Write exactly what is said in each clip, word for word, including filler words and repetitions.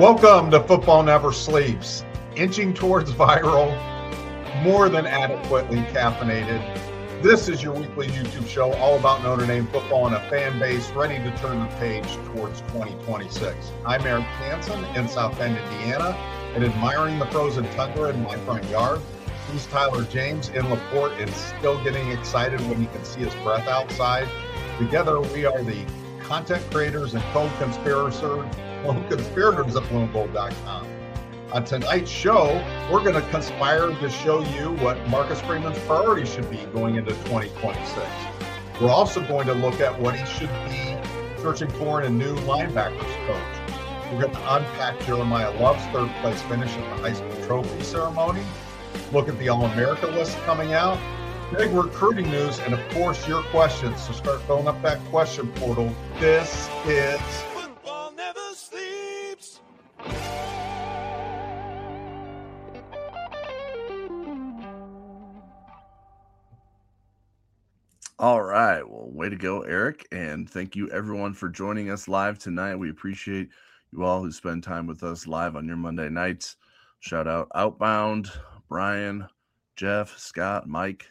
Welcome to Football Never Sleeps, inching towards viral, more than adequately caffeinated. This is your weekly YouTube show all about Notre Dame football and a fan base ready to turn the page towards twenty twenty-six. I'm Eric Hansen in South Bend, Indiana, and admiring the frozen tundra in my front yard. He's Tyler James in LaPorte and still getting excited when he can see his breath outside. Together, we are the content creators and co-conspirators, co-conspirators at blue and gold dot com. On tonight's show, we're going to conspire to show you what Marcus Freeman's priorities should be going into twenty twenty-six. We're also going to look at what he should be searching for in a new linebackers coach. We're going to unpack Jeremiah Love's third place finish at the high school trophy ceremony, look at the All-America list coming out, big recruiting news, and of course your questions. So start filling up that question portal. This is Football Never Sleeps. All right. Well, way to go, Eric. And thank you, everyone, for joining us live tonight. We appreciate you all who spend time with us live on your Monday nights. Shout out Outbound, Brian, Jeff, Scott, Mike,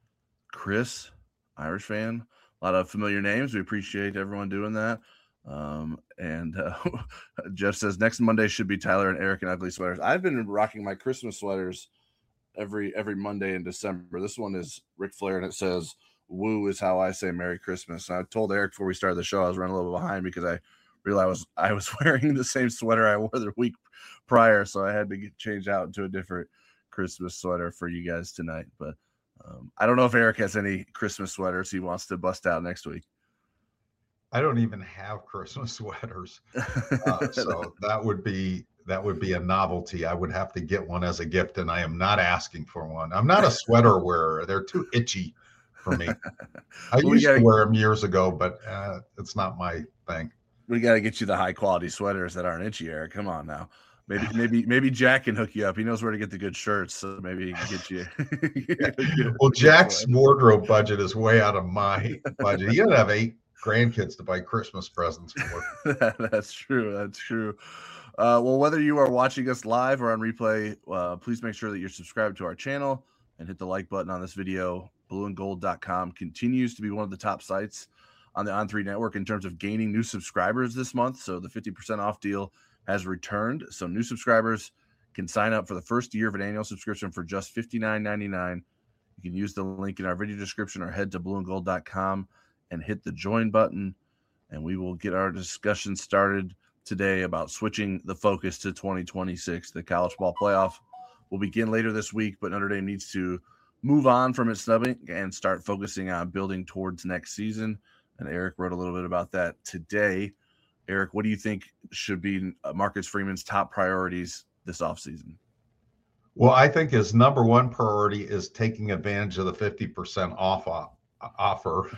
Chris, Irish fan. A lot of familiar names. We appreciate everyone doing that. Um, and uh, Jeff says next Monday should be Tyler and Eric and Ugly Sweaters. I've been rocking my Christmas sweaters every every Monday in December. This one is Ric Flair, and it says, "Woo is how I say Merry Christmas." And I told Eric before we started the show I was running a little behind because I realized I was wearing the same sweater I wore the week prior, so I had to get changed out into a different Christmas sweater for you guys tonight. But um, I don't know if Eric has any Christmas sweaters he wants to bust out next week. I don't even have Christmas sweaters, uh, so that would be that would be a novelty. I would have to get one as a gift, and I am not asking for one. I'm not a sweater wearer; they're too itchy for me. I well, used gotta, to wear them years ago, but uh, it's not my thing. We got to get you the high quality sweaters that aren't itchy, Eric. Come on now. Maybe, maybe, maybe Jack can hook you up. He knows where to get the good shirts, so maybe he can get you. get, well, Jack's wardrobe budget is way out of my budget. He doesn't have eight grandkids to buy Christmas presents for. That's true. That's true. Uh, well, whether you are watching us live or on replay, uh, please make sure that you're subscribed to our channel and hit the like button on this video. blue and gold dot com continues to be one of the top sites on the On three network in terms of gaining new subscribers this month. So the fifty percent off deal has returned. So new subscribers can sign up for the first year of an annual subscription for just fifty-nine ninety-nine. You can use the link in our video description or head to blue and gold dot com and hit the join button. And we will get our discussion started today about switching the focus to twenty twenty-six. The college ball playoff will begin later this week, but Notre Dame needs to move on from its snubbing and start focusing on building towards next season. And Eric wrote a little bit about that today. Eric, what do you think should be Marcus Freeman's top priorities this offseason? Well, I think his number one priority is taking advantage of the fifty percent off offer.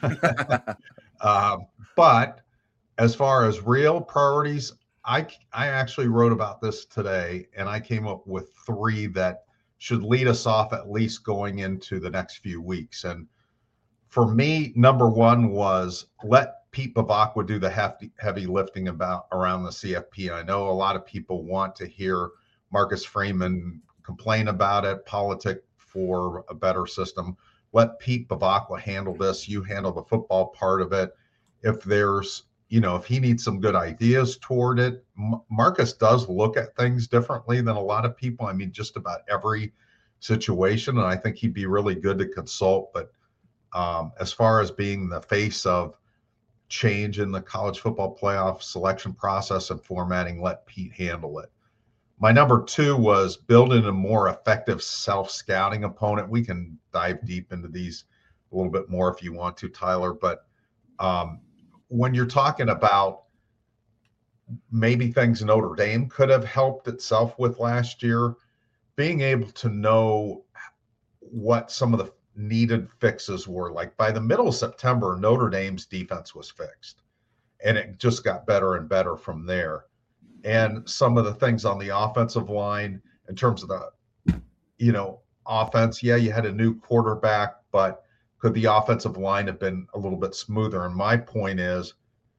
um, but as far as real priorities, I, I actually wrote about this today, and I came up with three that should lead us off at least going into the next few weeks. And for me, number one was let Pete Bavacqua do the heavy, heavy lifting about around the C F P. I know a lot of people want to hear Marcus Freeman complain about it, politic for a better system. Let Pete Bavacqua handle this. You handle the football part of it. If there's, you know, if he needs some good ideas toward it, M- Marcus does look at things differently than a lot of people. I mean, just about every situation. And I think he'd be really good to consult. But um, as far as being the face of change in the college football playoff selection process and formatting, let Pete handle it. My number two was building a more effective self-scouting opponent. We can dive deep into these a little bit more if you want to, Tyler. But um, when you're talking about maybe things Notre Dame could have helped itself with last year, being able to know what some of the needed fixes were. Like by the middle of September, Notre Dame's defense was fixed, and it just got better and better from there. And some of the things on the offensive line in terms of the, you know, offense, yeah, you had a new quarterback, but could the offensive line have been a little bit smoother? And my point is,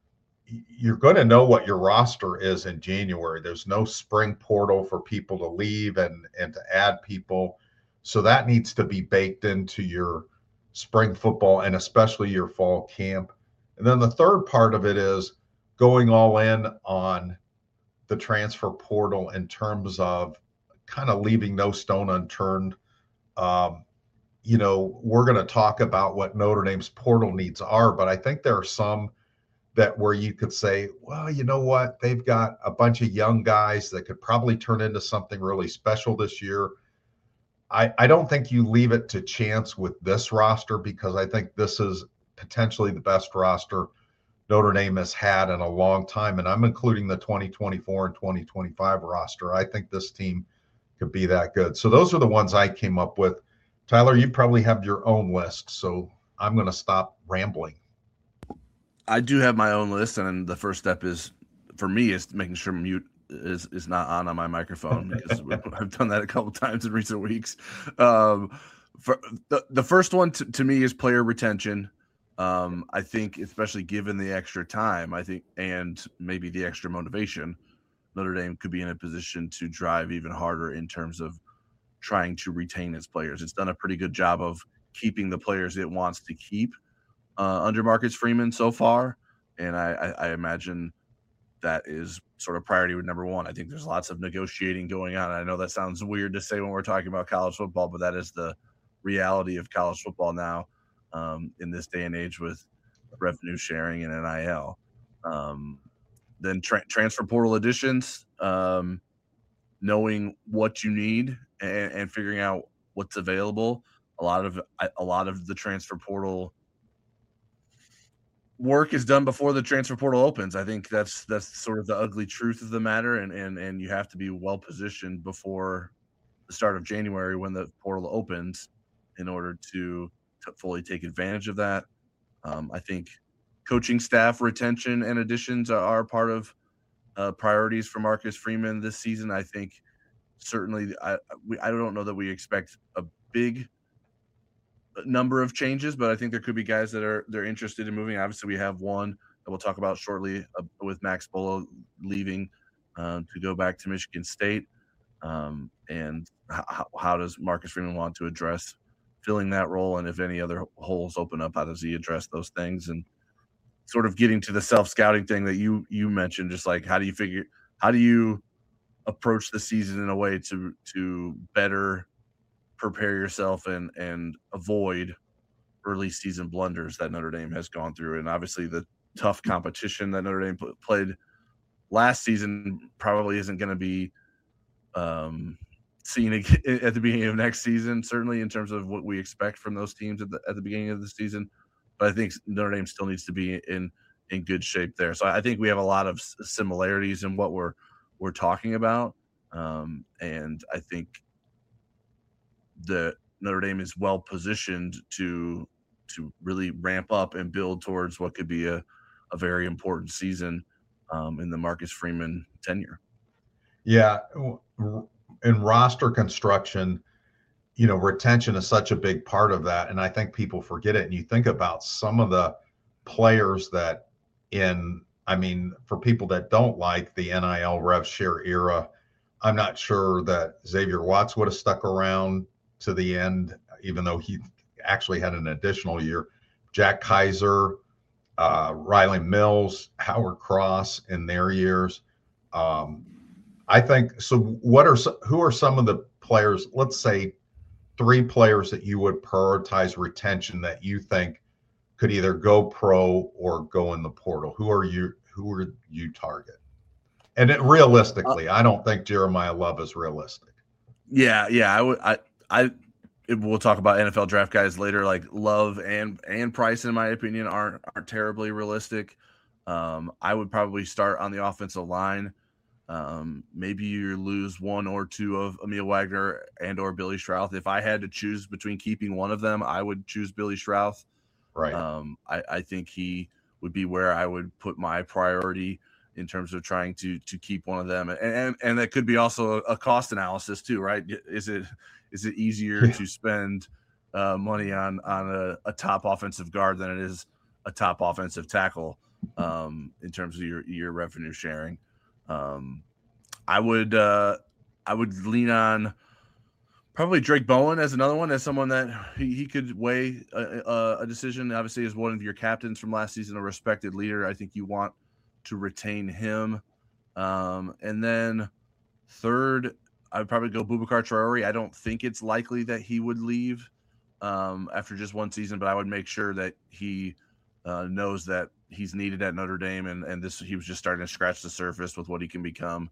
you're going to know what your roster is in January. There's no spring portal for people to leave and and to add people, so that needs to be baked into your spring football and especially your fall camp. And then the third part of it is going all in on the transfer portal in terms of kind of leaving no stone unturned. Um, you know, we're going to talk about what Notre Dame's portal needs are, but I think there are some that where you could say, well, you know what, they've got a bunch of young guys that could probably turn into something really special this year. I, I don't think you leave it to chance with this roster, because I think this is potentially the best roster Notre Dame has had in a long time. And I'm including the twenty twenty-four and twenty twenty-five roster. I think this team could be that good. So those are the ones I came up with. Tyler, you probably have your own list, so I'm going to stop rambling. I do have my own list, and the first step is, for me, is making sure mute is is not on on my microphone, because I've done that a couple times in recent weeks. Um, for the, the first one to, to me is player retention. Um, I think, especially given the extra time, I think, and maybe the extra motivation, Notre Dame could be in a position to drive even harder in terms of trying to retain its players. It's done a pretty good job of keeping the players it wants to keep uh, under Marcus Freeman so far, and I, I, I imagine that is sort of priority number one. I think there's lots of negotiating going on. I know that sounds weird to say when we're talking about college football, but that is the reality of college football now, um, in this day and age with revenue sharing and N I L. Um, then tra- transfer portal additions, um, knowing what you need and, and figuring out what's available. A lot of a lot of the transfer portal work is done before the transfer portal opens. I think that's that's sort of the ugly truth of the matter, and and and you have to be well positioned before the start of January when the portal opens in order to, to fully take advantage of that. Um, I think coaching staff retention and additions are, are part of uh, priorities for Marcus Freeman this season. I think certainly I we, I don't know that we expect a big number of changes, but I think there could be guys that are they're interested in moving. Obviously, we have one that we'll talk about shortly uh, with Max Bolo leaving uh, to go back to Michigan State. Um, and how, how does Marcus Freeman want to address filling that role? And if any other holes open up, how does he address those things? And sort of getting to the self-scouting thing that you you mentioned, just like how do you figure how do you approach the season in a way to to better prepare yourself and and avoid early season blunders that Notre Dame has gone through. And obviously the tough competition that Notre Dame pl- played last season probably isn't going to be um, seen at the beginning of next season, certainly in terms of what we expect from those teams at the, at the beginning of the season. But I think Notre Dame still needs to be in, in good shape there. So I think we have a lot of similarities in what we're, we're talking about. Um, and I think that Notre Dame is well positioned to to really ramp up and build towards what could be a, a very important season um, in the Marcus Freeman tenure. Yeah, in roster construction, you know, retention is such a big part of that, and I think people forget it. And you think about some of the players that in, I mean, for people that don't like the N I L rev share era, I'm not sure that Xavier Watts would have stuck around to the end, even though he actually had an additional year. Jack Kaiser, uh, Riley Mills, Howard Cross in their years. Um, I think so. What are who are some of the players? Let's say three players that you would prioritize retention that you think could either go pro or go in the portal. Who are you? Who are you target? And it, realistically, uh, I don't think Jeremiah Love is realistic. Yeah, yeah, I would. I I we'll talk about N F L draft guys later. Like Love and and Price, in my opinion, aren't aren't terribly realistic. Um, I would probably start on the offensive line. Um, maybe you lose one or two of Emil Wagner and or Billy Strouth. If I had to choose between keeping one of them, I would choose Billy Strouth. Right. Um, I, I think he would be where I would put my priority in terms of trying to to keep one of them, and and, and that could be also a cost analysis too, right? Is it is it easier yeah. to spend uh, money on on a, a top offensive guard than it is a top offensive tackle? um, in terms of your your revenue sharing. Um, I would uh, I would lean on probably Drake Bowen as another one, as someone that he, he could weigh a, a, a decision. Obviously, as one of your captains from last season, a respected leader, I think you want to retain him. Um, and then third, I would probably go Boubacar Traore. I don't think it's likely that he would leave um, after just one season, but I would make sure that he uh, knows that he's needed at Notre Dame, and and this he was just starting to scratch the surface with what he can become.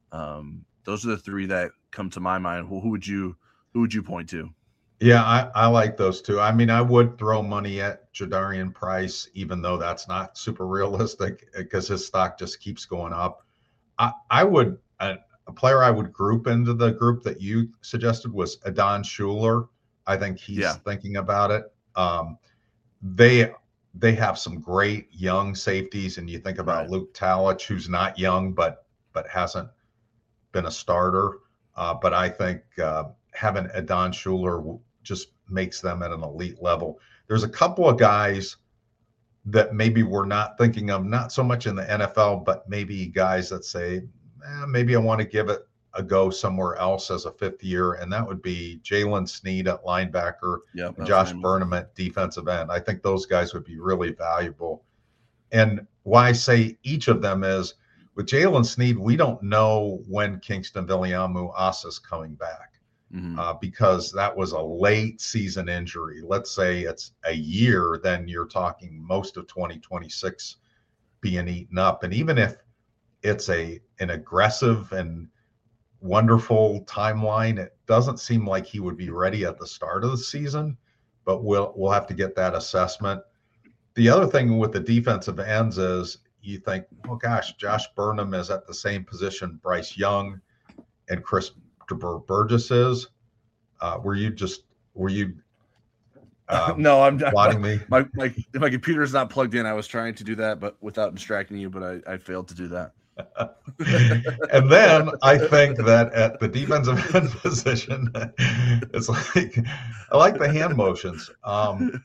Um, those are the three that come to my mind. Who, who would you who would you point to? Yeah, I, I like those two. I mean, I would throw money at Jadarian Price, even though that's not super realistic because his stock just keeps going up. I, I would a, a player I would group into the group that you suggested was Adon Schuler. I think he's Yeah. thinking about it. Um, they they have some great young safeties, and you think about Right. Luke Talich, who's not young but but hasn't been a starter. Uh, but I think uh, having Adon Schuler just makes them at an elite level. There's a couple of guys that maybe we're not thinking of, not so much in the N F L, but maybe guys that say, eh, maybe I want to give it a go somewhere else as a fifth year. And that would be Jalen Sneed at linebacker Yep, and Josh Burnham at defensive end. I think those guys would be really valuable. And why I say each of them is with Jalen Sneed, we don't know when Kingston Viliamu-Asa is coming back. Mm-hmm. Uh, because that was a late season injury. Let's say it's a year, then you're talking most of twenty twenty-six being eaten up. And even if it's a an aggressive and wonderful timeline, it doesn't seem like he would be ready at the start of the season, but we'll we'll have to get that assessment. The other thing with the defensive ends is you think, oh gosh, Josh Burnham is at the same position Bryce Young and Chris Burgess is. Uh, were you just were you um, no I'm plotting me? My, my my computer is not plugged in. I was trying to do that, but without distracting you, but I, I failed to do that. And then I think that at the defensive end position, it's like I like the hand motions. Um,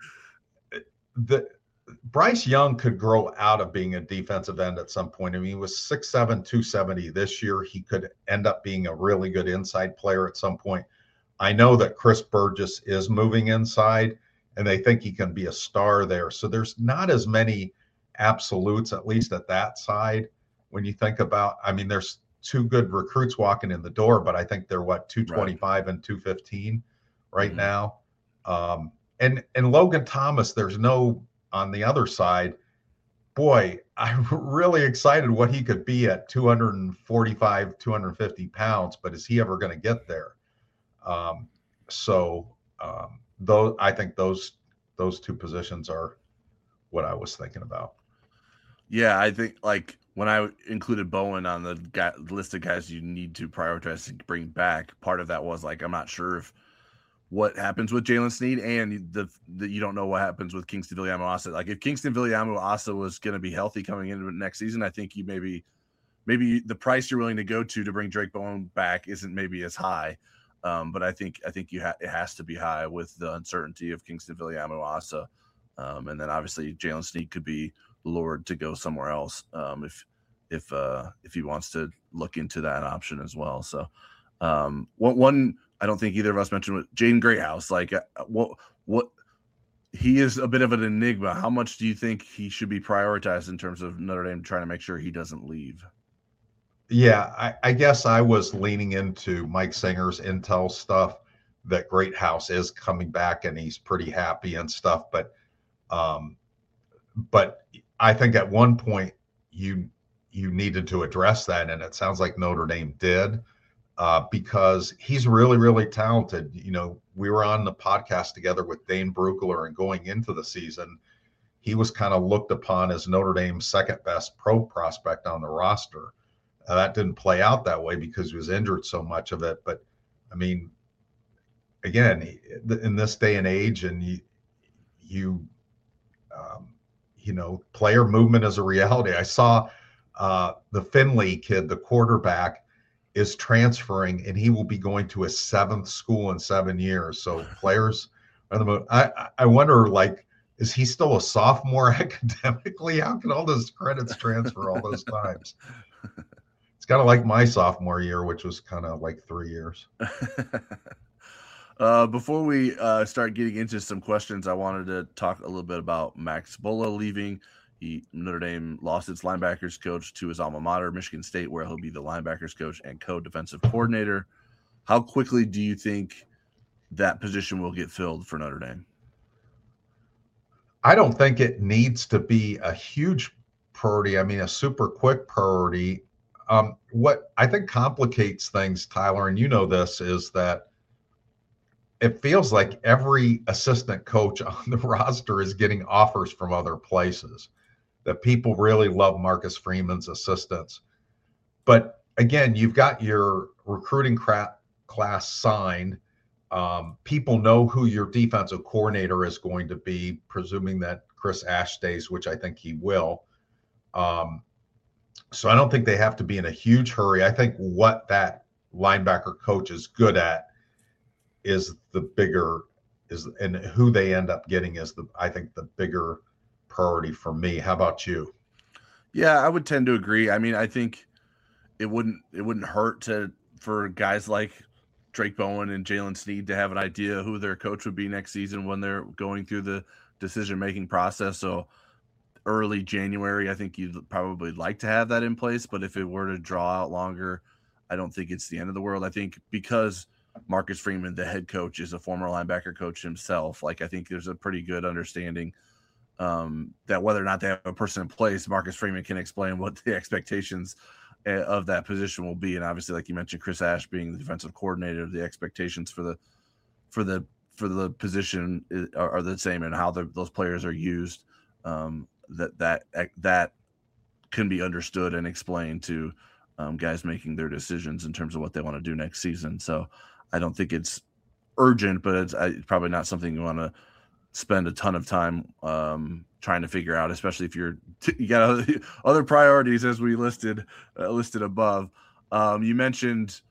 the Bryce Young could grow out of being a defensive end at some point. I mean, he was six seven, two seventy this year. He could end up being a really good inside player at some point. I know that Chris Burgess is moving inside, and they think he can be a star there. So there's not as many absolutes, at least at that side. When you think about, I mean, there's two good recruits walking in the door, but I think they're what, two twenty-five right. and two fifteen right mm-hmm. now. Um, and and Logan Thomas, there's no on the other side. Boy, I'm really excited what he could be at two forty-five, two fifty pounds, but is he ever going to get there? Um, so um, those, I think those those two positions are what I was thinking about. Yeah, I think like when I included Bowen on the guy, list of guys you need to prioritize to bring back, part of that was like I'm not sure if what happens with Jalen Sneed and the, the you don't know what happens with Kingston Viliamu-Asa. Like if Kingston Viliamu-Asa was going to be healthy coming into next season, I think you maybe maybe the price you're willing to go to to bring Drake Bowen back isn't maybe as high. Um, but I think I think you ha- it has to be high with the uncertainty of Kingston Viliamu-Asa, um, and then obviously Jalen Sneed could be lured to go somewhere else um, if if uh, if he wants to look into that option as well. So um, one one I don't think either of us mentioned Jaden Greathouse. Like uh, what what he is a bit of an enigma. How much do you think he should be prioritized in terms of Notre Dame trying to make sure he doesn't leave? Yeah, I, I guess I was leaning into Mike Singer's intel stuff that Greathouse is coming back and he's pretty happy and stuff. But um, but I think at one point you you needed to address that, and it sounds like Notre Dame did uh, because he's really, really talented. You know, we were on the podcast together with Dane Brugler, and going into the season, he was kind of looked upon as Notre Dame's second best pro prospect on the roster. Uh, that didn't play out that way because he was injured so much of it. But I mean, again, in this day and age, and you, you, um, you know, player movement is a reality. I saw uh, the Finley kid, the quarterback, is transferring, and he will be going to his seventh school in seven years. So players are the most. I I wonder, like, is he still a sophomore academically? How can all those credits transfer all those times? It's kind of like my sophomore year, which was kind of like three years. uh, before we uh, start getting into some questions, I wanted to talk a little bit about Max Bullough leaving. He, Notre Dame lost its linebackers coach to his alma mater, Michigan State, where he'll be the linebackers coach and co-defensive coordinator. How quickly do you think that position will get filled for Notre Dame? I don't think it needs to be a huge priority. I mean, a super quick priority. Um, what I think complicates things, Tyler, and you know this, is that it feels like every assistant coach on the roster is getting offers from other places, that people really love Marcus Freeman's assistants. But again, you've got your recruiting cra- class signed. Um, people know who your defensive coordinator is going to be, presuming that Chris Ash stays, which I think he will. Um, so I don't think they have to be in a huge hurry. I think what that linebacker coach is good at is the bigger is, and who they end up getting is the, I think the bigger priority for me. How about you? Yeah, I would tend to agree. I mean, I think it wouldn't it wouldn't hurt to for guys like Drake Bowen and Jalen Sneed to have an idea who their coach would be next season when they're going through the decision-making process. So early January, I think you'd probably like to have that in place. But if it were to draw out longer, I don't think it's the end of the world. I think because Marcus Freeman, the head coach, is a former linebacker coach himself, like I think there's a pretty good understanding um, that whether or not they have a person in place, Marcus Freeman can explain what the expectations of that position will be. And obviously, like you mentioned, Chris Ash being the defensive coordinator, the expectations for the for the for the position are, are the same, and how the, those players are used. Um, that that that can be understood and explained to um, guys making their decisions in terms of what they want to do next season. So I don't think it's urgent, but it's, it's probably not something you want to spend a ton of time um, trying to figure out, especially if you're you got other, other priorities as we listed uh, listed above. Um, you mentioned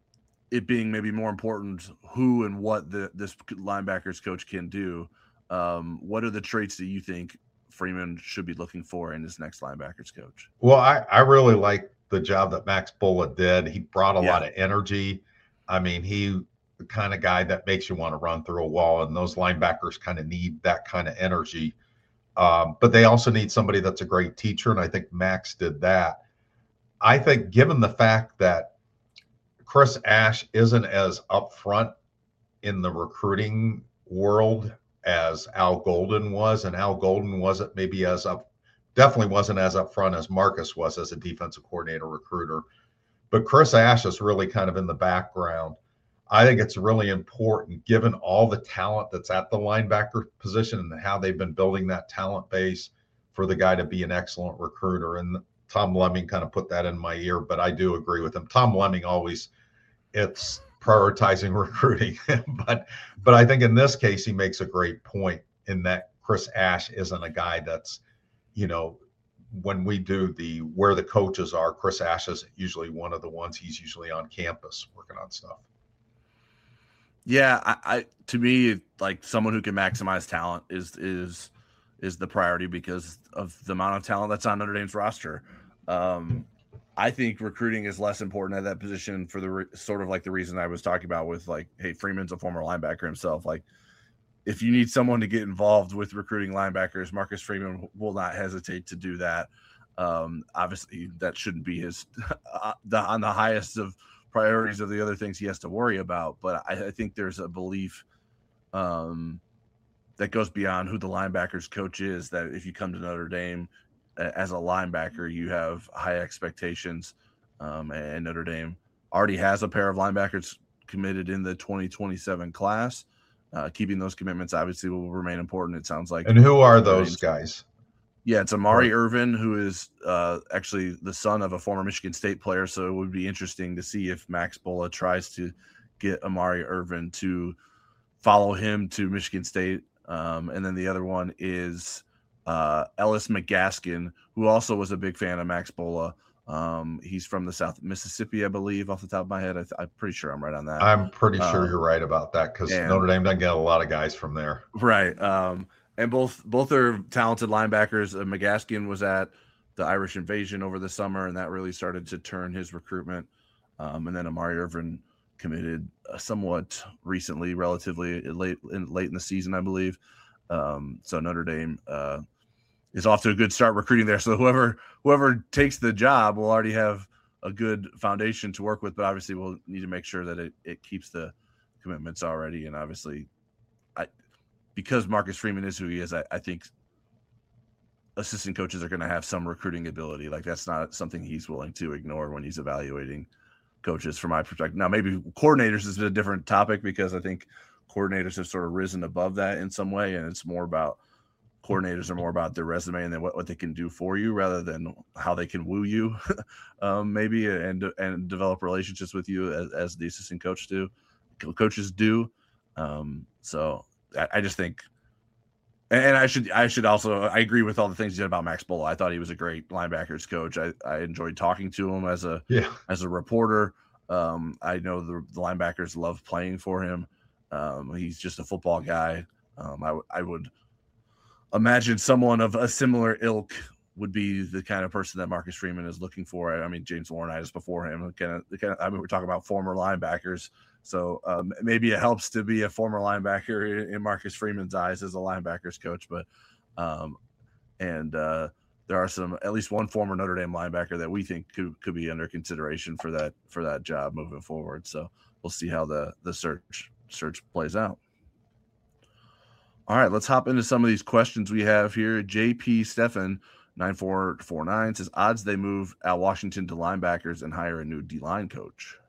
it being maybe more important who and what the this linebackers coach can do. Um, what are the traits that you think Freeman should be looking for in his next linebackers coach? Well, I, I really like the job that Max Bullough did. He brought a Yeah. lot of energy. I mean, he the kind of guy that makes you want to run through a wall, and those linebackers kind of need that kind of energy. Um, but they also need somebody that's a great teacher, and I think Max did that. I think given the fact that Chris Ash isn't as upfront in the recruiting world as Al Golden was, and Al Golden wasn't maybe as up, definitely wasn't as upfront as Marcus was as a defensive coordinator recruiter. But Chris Ash is really kind of in the background. I think it's really important, given all the talent that's at the linebacker position and how they've been building that talent base, for the guy to be an excellent recruiter. And Tom Lemming kind of put that in my ear, but I do agree with him. Tom Lemming always, it's prioritizing recruiting. but but I think in this case, he makes a great point in that Chris Ash isn't a guy that's, you know, when we do the where the coaches are, Chris Ash is usually one of the ones. He's usually on campus working on stuff. Yeah, I, I to me, like someone who can maximize talent is is is the priority because of the amount of talent that's on Notre Dame's roster. Um, I think recruiting is less important at that position for the re- sort of like the reason I was talking about with like, hey, Freeman's a former linebacker himself. Like, if you need someone to get involved with recruiting linebackers, Marcus Freeman will not hesitate to do that. Um, obviously, that shouldn't be his uh, the, on the highest of priorities of the other things he has to worry about. But I, I think there's a belief um, that goes beyond who the linebackers coach is, that if you come to Notre Dame uh, as a linebacker, you have high expectations. Um, and Notre Dame already has a pair of linebackers committed in the twenty twenty-seven class. Uh, keeping those commitments obviously will remain important, it sounds like. And who are those guys? Yeah, it's Amari right. Irvin, who is uh, actually the son of a former Michigan State player. So it would be interesting to see if Max Bullough tries to get Amari Irvin to follow him to Michigan State. Um, and then the other one is uh, Ellis McGaskin, who also was a big fan of Max Bullough. Um, he's from the South Mississippi, I believe, off the top of my head. I th- I'm pretty sure I'm right on that. I'm pretty sure um, you're right about that because Notre Dame doesn't get a lot of guys from there. Right. Um, and both both are talented linebackers. Uh, McGaskian was at the Irish Invasion over the summer, and that really started to turn his recruitment. Um, and then Amari Irvin committed uh, somewhat recently, relatively late in, late in the season, I believe. Um, so Notre Dame uh, is off to a good start recruiting there. So whoever whoever takes the job will already have a good foundation to work with, but obviously we'll need to make sure that it, it keeps the commitments already. And obviously, I because Marcus Freeman is who he is, I, I think assistant coaches are going to have some recruiting ability. Like that's not something he's willing to ignore when he's evaluating coaches from my perspective. Now, maybe coordinators is a different topic because I think coordinators have sort of risen above that in some way. And it's more about coordinators are more about their resume and then what, what they can do for you rather than how they can woo you um, maybe and, and develop relationships with you as, as the assistant coach do coaches do. Um, so I, I just think, and I should, I should also, I agree with all the things you said about Max Bola. I thought he was a great linebackers coach. I, I enjoyed talking to him as a, yeah. as a reporter. Um, I know the, the linebackers love playing for him. Um, he's just a football guy. Um, I, I would imagine someone of a similar ilk would be the kind of person that Marcus Freeman is looking for. I mean, James Laurinaitis before him. Kind of, kind of, I mean, we're talking about former linebackers, so um, maybe it helps to be a former linebacker in Marcus Freeman's eyes as a linebackers coach. But um, and uh, there are some, at least one former Notre Dame linebacker that we think could could be under consideration for that for that job moving forward. So we'll see how the the search search plays out. All right, let's hop into some of these questions we have here. J P Stefan nine four four nine says odds they move Al Washington to linebackers and hire a new D-line coach.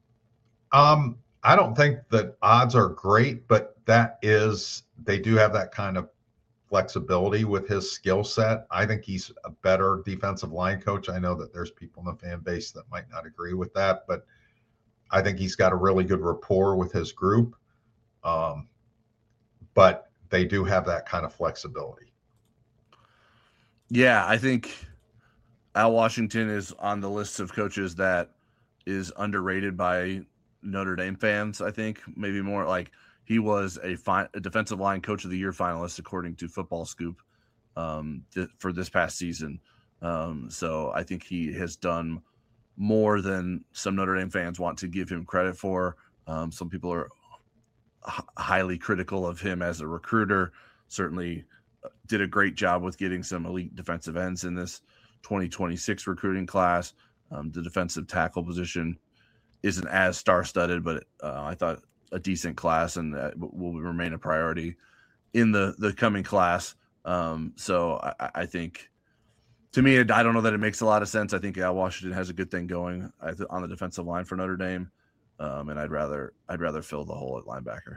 Um, I don't think that odds are great, but that is, they do have that kind of flexibility with his skill set. I think he's a better defensive line coach. I know that there's people in the fan base that might not agree with that, but I think he's got a really good rapport with his group. Um, but they do have that kind of flexibility. Yeah, I think Al Washington is on the list of coaches that is underrated by Notre Dame fans. I think maybe more like he was a, fi- a defensive line coach of the year finalist, according to Football Scoop, um, th- for this past season. Um, so I think he has done more than some Notre Dame fans want to give him credit for. Um, some people are h- highly critical of him as a recruiter. Certainly did a great job with getting some elite defensive ends in this twenty twenty-six recruiting class. Um, the defensive tackle position isn't as star-studded, but uh, I thought a decent class and that will remain a priority in the, the coming class. Um, so I, I think, to me, I don't know that it makes a lot of sense. I think Al Washington has a good thing going on the defensive line for Notre Dame, um, and I'd rather I'd rather fill the hole at linebacker.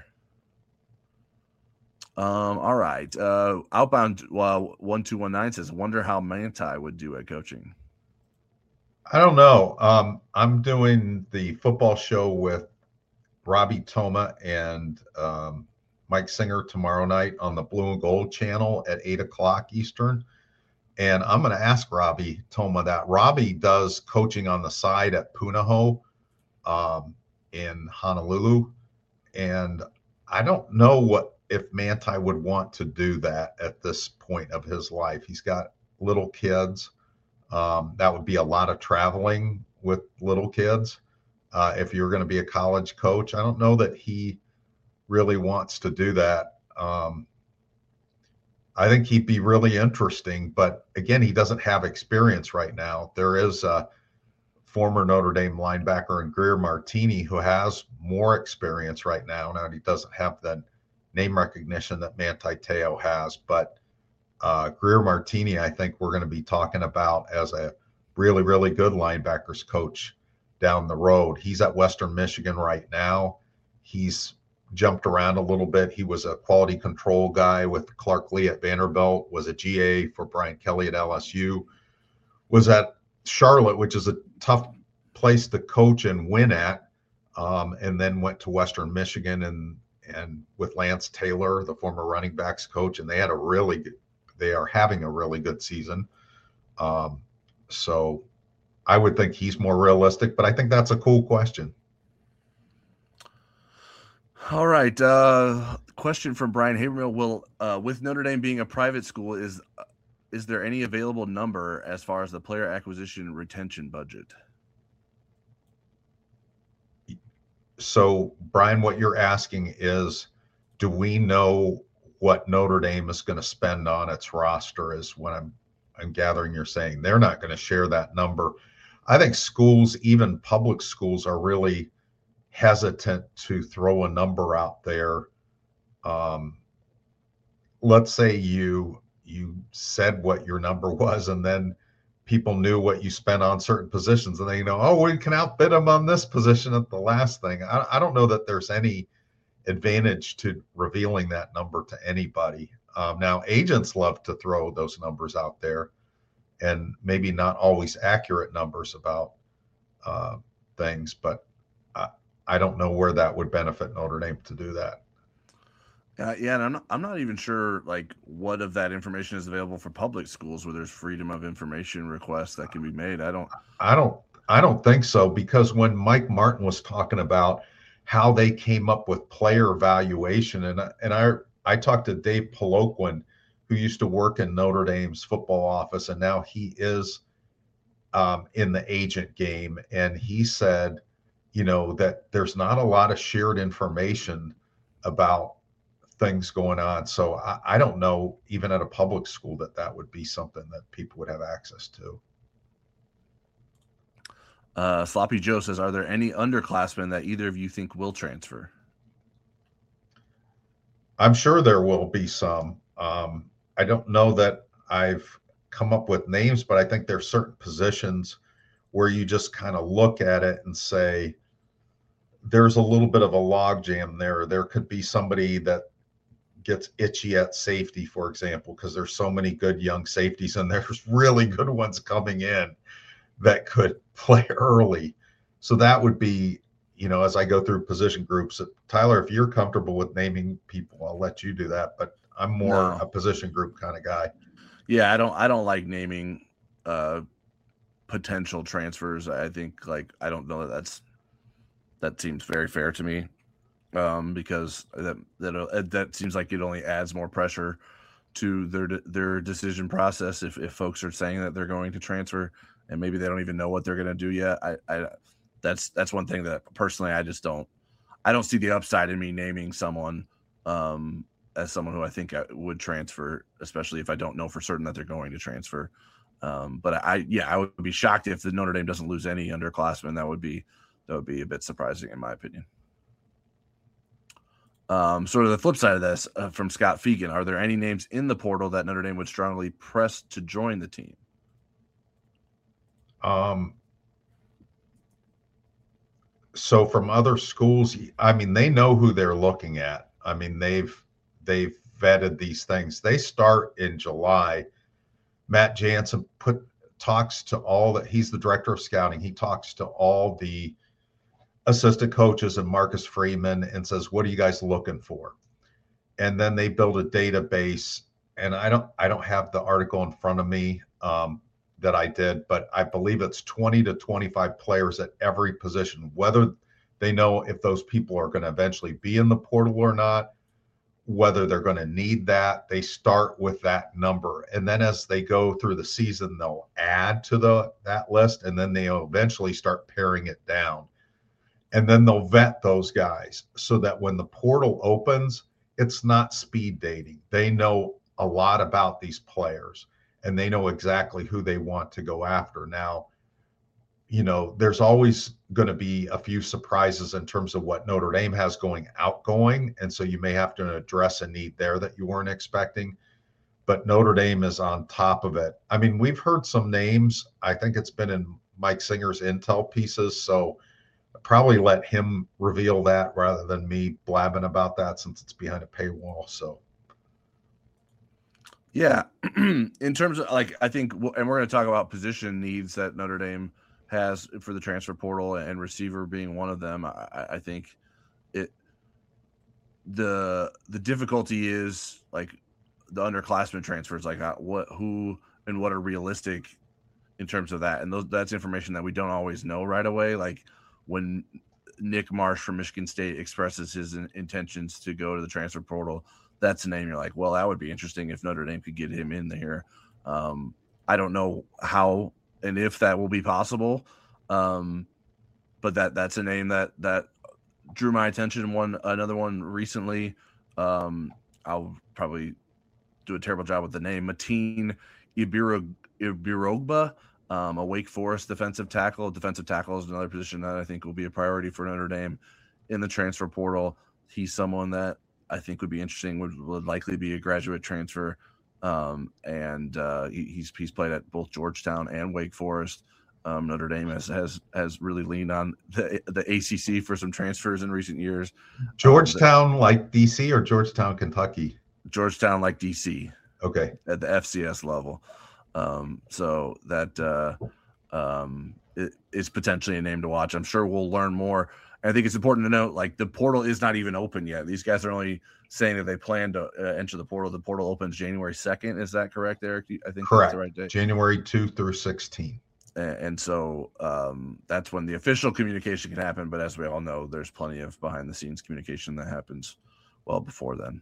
Um, all right. Uh, Outbound well, one two one nine says, wonder how Manti would do at coaching. I don't know. Um, I'm doing the football show with Robbie Toma and um, Mike Singer tomorrow night on the Blue and Gold channel at eight o'clock Eastern. And I'm going to ask Robbie Toma that. Robbie does coaching on the side at Punahou um, in Honolulu. And I don't know what if Manti would want to do that at this point of his life. He's got little kids. Um, that would be a lot of traveling with little kids. Uh, if you're going to be a college coach, I don't know that he really wants to do that. Um, I think he'd be really interesting, but again, he doesn't have experience right now. There is a former Notre Dame linebacker in Greer Martini who has more experience right now. Now he doesn't have the name recognition that Manti Te'o has, but uh, Greer Martini, I think we're going to be talking about as a really, really good linebackers coach down the road. He's at Western Michigan right now. He's jumped around a little bit. He was a quality control guy with Clark Lee at Vanderbilt, was a G A for Brian Kelly at L S U, was at Charlotte, which is a tough place to coach and win at, um, and then went to Western Michigan and and with Lance Taylor, the former running backs coach, and they had a really good, they are having a really good season. Um, so I would think he's more realistic, but I think that's a cool question. All right. Uh, question from Brian Habermill. Will uh, with Notre Dame being a private school, is is there any available number as far as the player acquisition retention budget? So, Brian, what you're asking is, do we know what Notre Dame is going to spend on its roster? Is what I'm I'm gathering you're saying. They're not going to share that number. I think schools, even public schools, are really hesitant to throw a number out there. Um, let's say you you said what your number was, and then people knew what you spent on certain positions, and they know, oh, we can outbid them on this position at the last thing. I, I don't know that there's any advantage to revealing that number to anybody. Um, now, agents love to throw those numbers out there, and maybe not always accurate numbers about uh, things, but I, I don't know where that would benefit Notre Dame to do that. Uh, yeah, and I'm not, I'm not even sure like what of that information is available for public schools where there's freedom of information requests that can be made. I don't, I don't, I don't think so, because when Mike Martin was talking about how they came up with player valuation, and and I I talked to Dave Poloquin, who used to work in Notre Dame's football office, and now he is um, in the agent game, and he said, you know, that there's not a lot of shared information about things going on. So I, I don't know, even at a public school, that that would be something that people would have access to. Uh, Sloppy Joe says, are there any underclassmen that either of you think will transfer? I'm sure there will be some. Um, I don't know that I've come up with names, but I think there's certain positions where you just kind of look at it and say, there's a little bit of a logjam there. There could be somebody that gets itchy at safety, for example, because there's so many good young safeties, and there's really good ones coming in that could play early. So that would be, you know, as I go through position groups, Tyler, if you're comfortable with naming people, I'll let you do that. But I'm more No. a position group kind of guy. Yeah, I don't I don't like naming uh potential transfers. I think like I don't know that that's that seems very fair to me. Um, because that that uh, that seems like it only adds more pressure to their their decision process if, if folks are saying that they're going to transfer and maybe they don't even know what they're going to do yet. I, I that's that's one thing that personally I just don't I don't see the upside in me naming someone um, as someone who I think I would transfer, especially if I don't know for certain that they're going to transfer. Um, but I yeah I would be shocked if the Notre Dame doesn't lose any underclassmen. That would be that would be a bit surprising in my opinion. Um, sort of the flip side of this uh, from Scott Fegan, are there any names in the portal that Notre Dame would strongly press to join the team? Um, so from other schools, I mean, they know who they're looking at. I mean, they've they've vetted these things. They start in July. Matt Jansen put talks to all that. He's the director of scouting. He talks to all the assistant coaches and Marcus Freeman and says, what are you guys looking for? And then they build a database. And I don't, I don't have the article in front of me um, that I did, but I believe it's twenty to twenty-five players at every position, whether they know if those people are going to eventually be in the portal or not, whether they're going to need that. They start with that number. And then as they go through the season, they'll add to the that list, and then they'll eventually start paring it down. And then they'll vet those guys so that when the portal opens, it's not speed dating. They know a lot about these players, and they know exactly who they want to go after. Now, you know, there's always going to be a few surprises in terms of what Notre Dame has going outgoing. And so you may have to address a need there that you weren't expecting. But Notre Dame is on top of it. I mean, we've heard some names. I think it's been in Mike Singer's intel pieces. So probably let him reveal that rather than me blabbing about that, since it's behind a paywall. So yeah, in terms of like, I think, and we're going to talk about position needs that Notre Dame has for the transfer portal, and receiver being one of them. I, I think it, the, the difficulty is like the underclassmen transfers, like what, who, and what are realistic in terms of that. And those, that's information that we don't always know right away. Like, when Nick Marsh from Michigan State expresses his in, intentions to go to the transfer portal, that's a name you're like, well, that would be interesting if Notre Dame could get him in there. Um, I don't know how and if that will be possible, um, but that that's a name that that drew my attention. One another one recently. Um, I'll probably do a terrible job with the name. Mateen Ibirogba, um, a Wake Forest defensive tackle. Defensive tackle is another position that I think will be a priority for Notre Dame in the transfer portal. He's someone that I think would be interesting. Would, would likely be a graduate transfer. Um, and uh, he, he's he's played at both Georgetown and Wake Forest. Um, Notre Dame has, has has really leaned on the the A C C for some transfers in recent years. Georgetown, um, like D C, or Georgetown, Kentucky? Georgetown, like D C. Okay, at the F C S level. Um, so that uh, um, it, is potentially a name to watch. I'm sure we'll learn more. I think it's important to note, like, the portal is not even open yet. These guys are only saying that they plan to uh, enter the portal. The portal opens January second. Is that correct, Eric? I think correct. That's the right date. January second through sixteenth. And, and so um, that's when the official communication can happen. But as we all know, there's plenty of behind the scenes communication that happens well before then.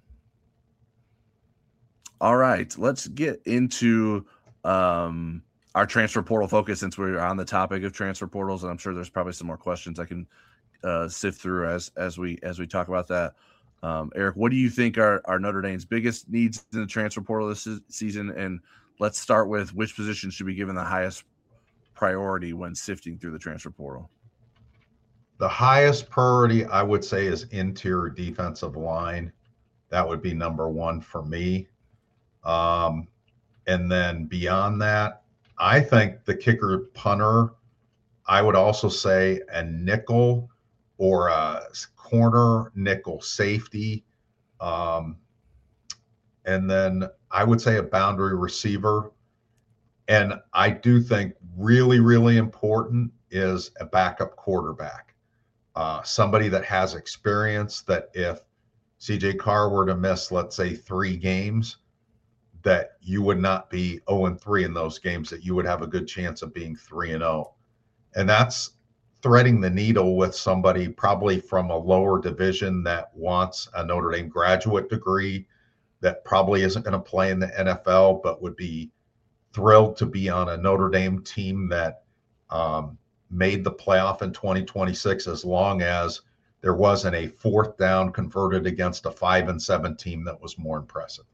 All right, let's get into um, our transfer portal focus, since we're on the topic of transfer portals, and I'm sure there's probably some more questions I can uh, sift through as as we as we talk about that. Um, Eric, what do you think are, are Notre Dame's biggest needs in the transfer portal this season? And let's start with which position should be given the highest priority when sifting through the transfer portal. The highest priority, I would say, is interior defensive line. That would be number one for me. Um, and then beyond that, I think the kicker punter, I would also say a nickel or a corner nickel safety. Um, and then I would say a boundary receiver. And I do think really, really important is a backup quarterback. Uh, somebody that has experience, that if C J Carr were to miss, let's say, three games, that you would not be oh and three in those games, that you would have a good chance of being three and oh. And that's threading the needle with somebody probably from a lower division that wants a Notre Dame graduate degree, that probably isn't going to play in the N F L, but would be thrilled to be on a Notre Dame team that um, made the playoff in twenty twenty-six, as long as there wasn't a fourth down converted against a five and seven team that was more impressive.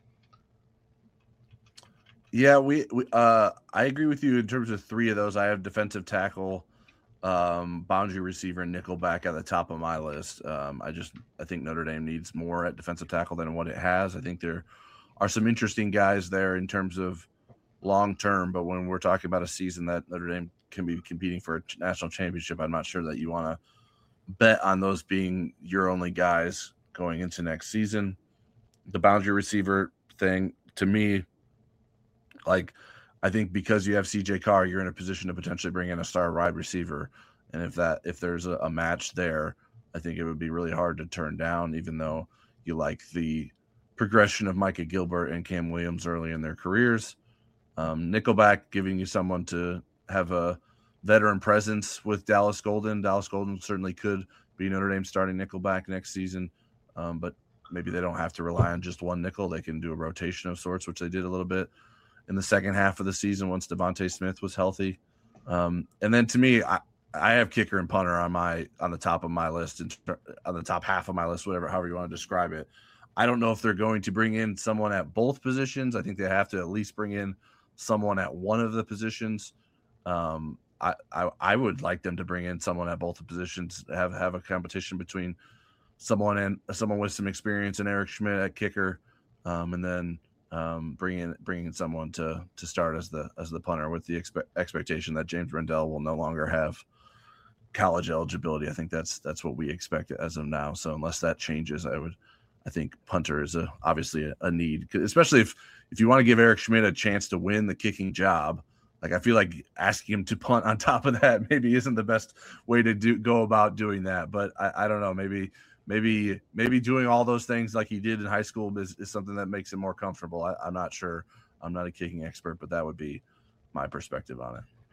Yeah, we, we uh, I agree with you in terms of three of those. I have defensive tackle, um, boundary receiver, and nickelback at the top of my list. Um, I just I think Notre Dame needs more at defensive tackle than what it has. I think there are some interesting guys there in terms of long term, but when we're talking about a season that Notre Dame can be competing for a national championship, I'm not sure that you want to bet on those being your only guys going into next season. The boundary receiver thing, to me, like, I think because you have C J Carr, you're in a position to potentially bring in a star wide receiver. And if that, if there's a, a match there, I think it would be really hard to turn down, even though you like the progression of Micah Gilbert and Cam Williams early in their careers. Um, Nickelback, giving you someone to have a veteran presence with Dallas Golden. Dallas Golden certainly could be Notre Dame starting Nickelback next season, um, but maybe they don't have to rely on just one nickel. They can do a rotation of sorts, which they did a little bit in the second half of the season once Devontae Smith was healthy. Um, and then to me, I, I have kicker and punter on my on the top of my list, and on the top half of my list, whatever, however you want to describe it. I don't know if they're going to bring in someone at both positions. I think they have to at least bring in someone at one of the positions. Um, I, I I would like them to bring in someone at both the positions, have have a competition between someone and someone with some experience in Eric Schmidt at kicker, um, and then um, bringing bringing someone to to start as the as the punter, with the expe- expectation that James Rendell will no longer have college eligibility. I think that's that's what we expect as of now. So unless that changes, I would I think punter is a obviously a, a need, especially if if you want to give Eric Schmidt a chance to win the kicking job. Like, I feel like asking him to punt on top of that maybe isn't the best way to do go about doing that. But I, I don't know, maybe maybe maybe doing all those things like he did in high school is, is something that makes him more comfortable. I, I'm not sure. I'm not a kicking expert, but that would be my perspective on it.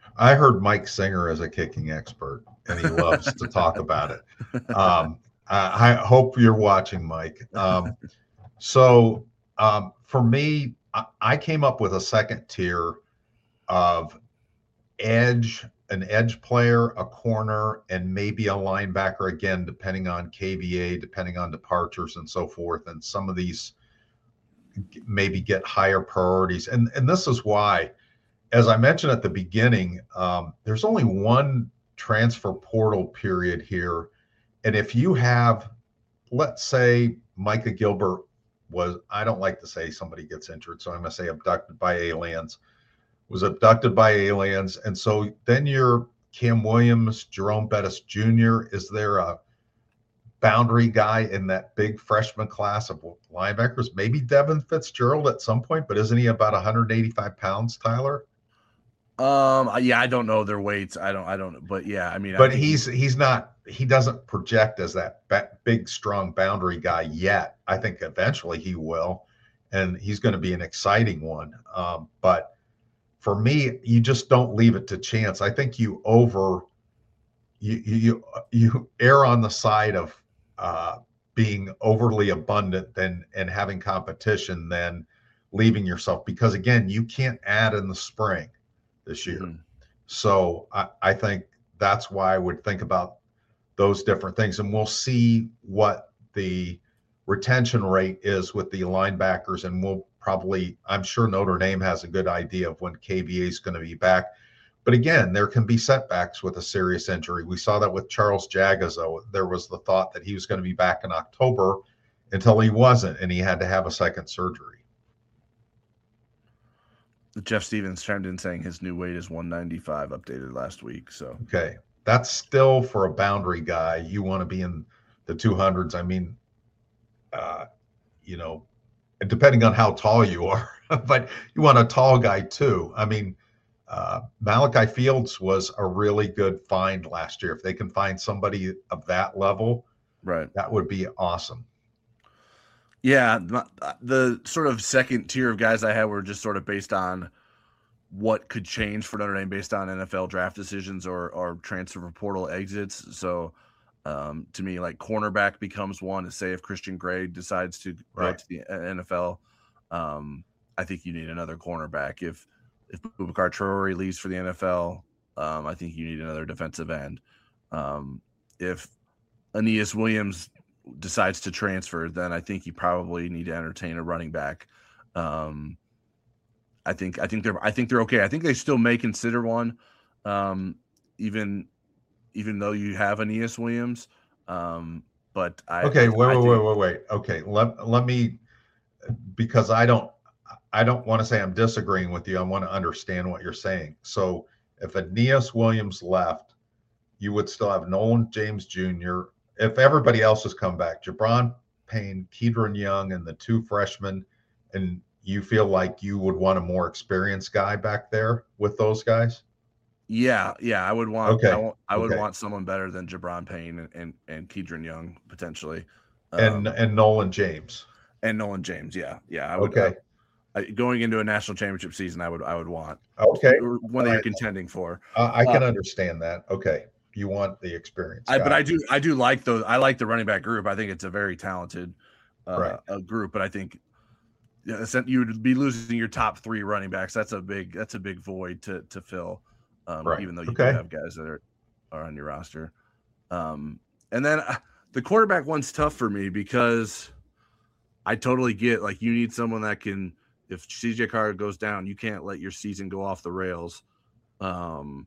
I heard Mike Singer is a kicking expert, and he loves to talk about it. Um, I, I hope you're watching, Mike. Um, so um, for me, I, I came up with a second tier of edge, an edge player, a corner, and maybe a linebacker again, depending on K V A, depending on departures and so forth. And some of these maybe get higher priorities. And, and this is why, as I mentioned at the beginning, um, there's only one transfer portal period here. And if you have, let's say Micah Gilbert was, I don't like to say somebody gets injured, so I'm going to say abducted by aliens, was abducted by aliens. And so then you're Cam Williams, Jerome Bettis Junior Is there a boundary guy in that big freshman class of linebackers? Maybe Devin Fitzgerald at some point, but isn't he about one hundred eighty-five pounds, Tyler? Um, yeah, I don't know their weights. I don't, I don't, but yeah, I mean, but I he's, he's not, he doesn't project as that big, strong boundary guy yet. I think eventually he will, and he's going to be an exciting one. Um, but for me, you just don't leave it to chance. I think you over, you, you, you err on the side of uh, being overly abundant than, and having competition than leaving yourself, because again, you can't add in the spring this year. Mm-hmm. So I, I think that's why I would think about those different things. And we'll see what the retention rate is with the linebackers. And we'll probably, I'm sure Notre Dame has a good idea of when K V A is going to be back. But again, there can be setbacks with a serious injury. We saw that with Charles Jagazo. There was the thought that he was going to be back in October until he wasn't, and he had to have a second surgery. Jeff Stevens chimed in saying his new weight is one ninety-five, updated last week. So okay, that's still for a boundary guy. You want to be in the two hundreds. I mean, uh, you know, depending on how tall you are, but you want a tall guy too. I mean, uh, Malachi Fields was a really good find last year. If they can find somebody of that level, right, that would be awesome. Yeah, the sort of second tier of guys I had were just sort of based on what could change for Notre Dame based on N F L draft decisions or or transfer portal exits. So um, to me, like cornerback becomes one. To say if Christian Gray decides to go right. to the N F L, um, I think you need another cornerback. If if Boubacar Traore leaves for the N F L, um, I think you need another defensive end. Um, if Aeneas Williams decides to transfer, then I think you probably need to entertain a running back. Um, I think I think they're I think they're okay. I think they still may consider one, um, even even though you have Aeneas Williams. Um, but I okay, I, wait, I wait, think, wait, wait, wait. Okay, let let me, because I don't I don't want to say I'm disagreeing with you. I want to understand what you're saying. So if Aeneas Williams left, you would still have Nolan James Junior If everybody else has come back, Jabron Payne, Kedron Young, and the two freshmen, and you feel like you would want a more experienced guy back there with those guys? Yeah, yeah, I would want. Okay, I, I would okay. want someone better than Jabron Payne and and, and Kedron Young potentially, um, and and Nolan James and Nolan James. Yeah, yeah, I would. Okay. Uh, going into a national championship season, I would I would want. Okay, one that you're contending for. Uh, I can uh, understand that. Okay. You want the experience, I, but I do, I do like those. I like the running back group. I think it's a very talented uh, right. a group. But I think yeah, you would be losing your top three running backs. That's a big, that's a big void to to fill. Um, right. Even though you okay. do have guys that are are on your roster. Um, and then uh, the quarterback one's tough for me because I totally get like you need someone that can. If C J Carr goes down, you can't let your season go off the rails. Um,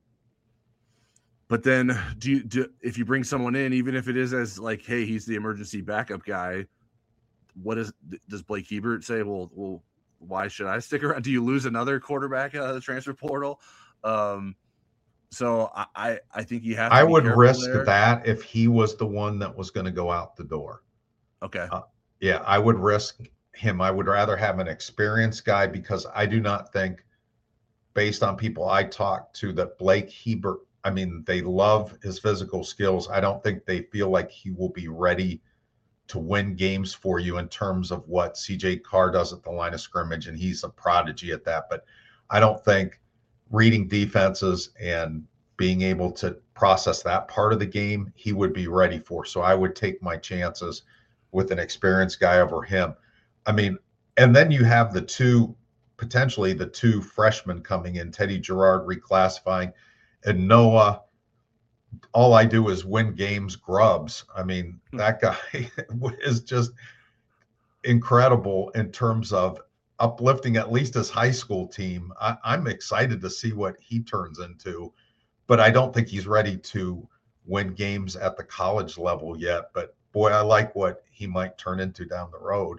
But then, do you do if you bring someone in, even if it is as like, hey, he's the emergency backup guy? What is does Blake Hebert say? Well, well, why should I stick around? Do you lose another quarterback out of the transfer portal? Um, so I I think you have. To I would risk there. that if he was the one that was going to go out the door. Okay. Uh, yeah, I would risk him. I would rather have an experienced guy because I do not think, based on people I talked to, that Blake Hebert. I mean, they love his physical skills. I don't think they feel like he will be ready to win games for you in terms of what C J Carr does at the line of scrimmage, and he's a prodigy at that. But I don't think reading defenses and being able to process that part of the game, he would be ready for. So I would take my chances with an experienced guy over him. I mean, and then you have the two, potentially the two freshmen coming in, Teddy Gerard reclassifying, and Noah. All I do is win games, grubs. I mean, that guy is just incredible in terms of uplifting at least his high school team. I, I'm excited to see what he turns into, but I don't think he's ready to win games at the college level yet. But boy, I like what he might turn into down the road.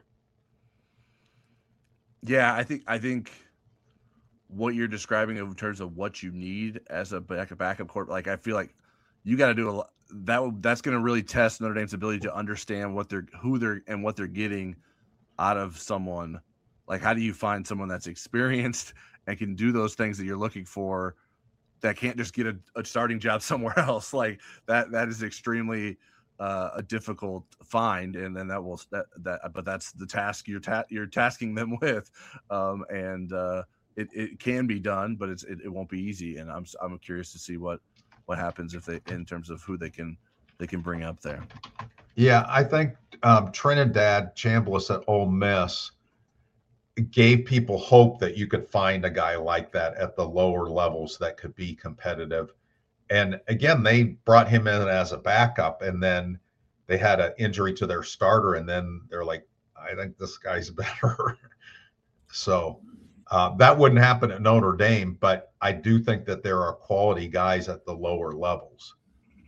Yeah, I think I think what you're describing in terms of what you need as a backup backup court, like I feel like you got to do a lot. That that's going to really test Notre Dame's ability to understand what they're, who they're, and what they're getting out of someone. Like, how do you find someone that's experienced and can do those things that you're looking for, that can't just get a, a starting job somewhere else? Like that, that is extremely uh, a difficult find. And then that will, that, that, but that's the task you're, ta- you're tasking them with. Um, and uh, it, it can be done, but it's, it, it won't be easy. And I'm, I'm curious to see what, what happens if they, in terms of who they can, they can bring up there. Yeah. I think um, Trinidad Chambliss at Ole Miss gave people hope that you could find a guy like that at the lower levels that could be competitive. And again, they brought him in as a backup, and then they had an injury to their starter, and then they're like, I think this guy's better. So uh, that wouldn't happen at Notre Dame, but I do think that there are quality guys at the lower levels.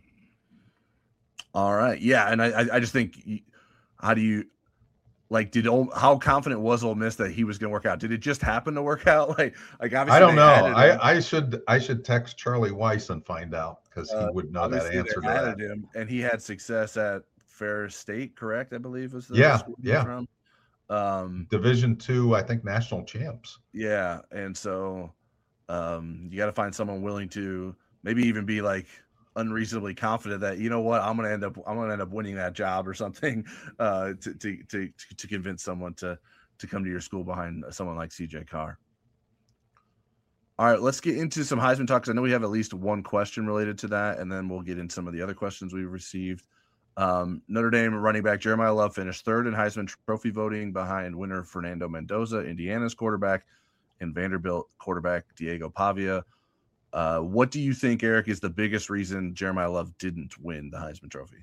All right. Yeah. And I, I just think, how do you, like, did how confident was Ole Miss that he was going to work out? Did it just happen to work out? Like, like obviously I don't know. I, I should I should text Charlie Weiss and find out, because he would know uh, that answer to that. Him, and he had success at Ferris State, correct? I believe was the yeah school yeah from. Um, Division two, I think, national champs. Yeah, and so um, you got to find someone willing to maybe even be like unreasonably confident that, you know what, I'm gonna end up I'm gonna end up winning that job or something, uh, to, to to to convince someone to to come to your school behind someone like C J Carr. All right, let's get into some Heisman talk, because I know we have at least one question related to that, and then we'll get into some of the other questions we've received. Um, Notre Dame running back Jeremiah Love finished third in Heisman Trophy voting behind winner Fernando Mendoza, Indiana's quarterback, and Vanderbilt quarterback Diego Pavia. Uh, what do you think, Eric, is the biggest reason Jeremiah Love didn't win the Heisman Trophy?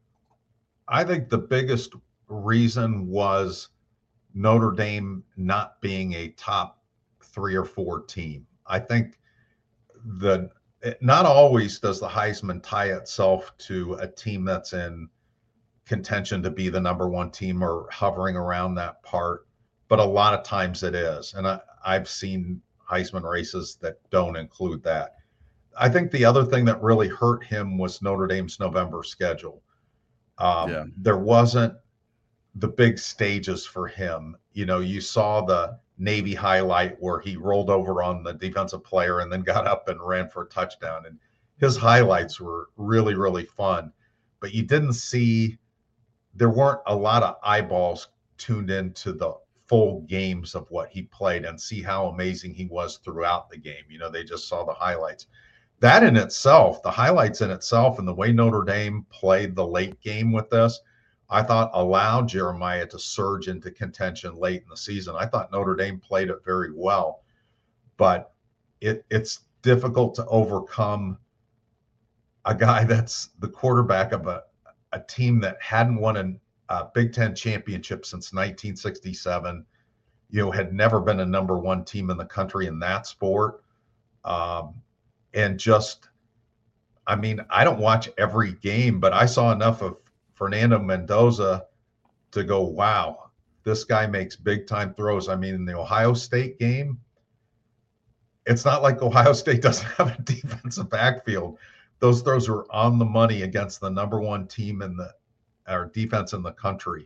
I think the biggest reason was Notre Dame not being a top three or four team. I think the not always does the Heisman tie itself to a team that's in contention to be the number one team or hovering around that part, but a lot of times it is. And I, I've seen Heisman races that don't include that. I think the other thing that really hurt him was Notre Dame's November schedule. Um, yeah. There wasn't the big stages for him. You know, you saw the Navy highlight where he rolled over on the defensive player and then got up and ran for a touchdown. And his highlights were really, really fun. But you didn't see, there weren't a lot of eyeballs tuned into the full games of what he played and see how amazing he was throughout the game. You know, they just saw the highlights. That in itself, the highlights in itself, and the way Notre Dame played the late game with this, I thought allowed Jeremiah to surge into contention late in the season. I thought Notre Dame played it very well, but it it's difficult to overcome a guy that's the quarterback of a, a team that hadn't won an Uh, Big Ten championship since nineteen sixty-seven, you know, had never been a number one team in the country in that sport. Um, and just, I mean, I don't watch every game, but I saw enough of Fernando Mendoza to go, wow, this guy makes big time throws. I mean, in the Ohio State game, it's not like Ohio State doesn't have a defensive backfield. Those throws were on the money against the number one team in the our defense in the country.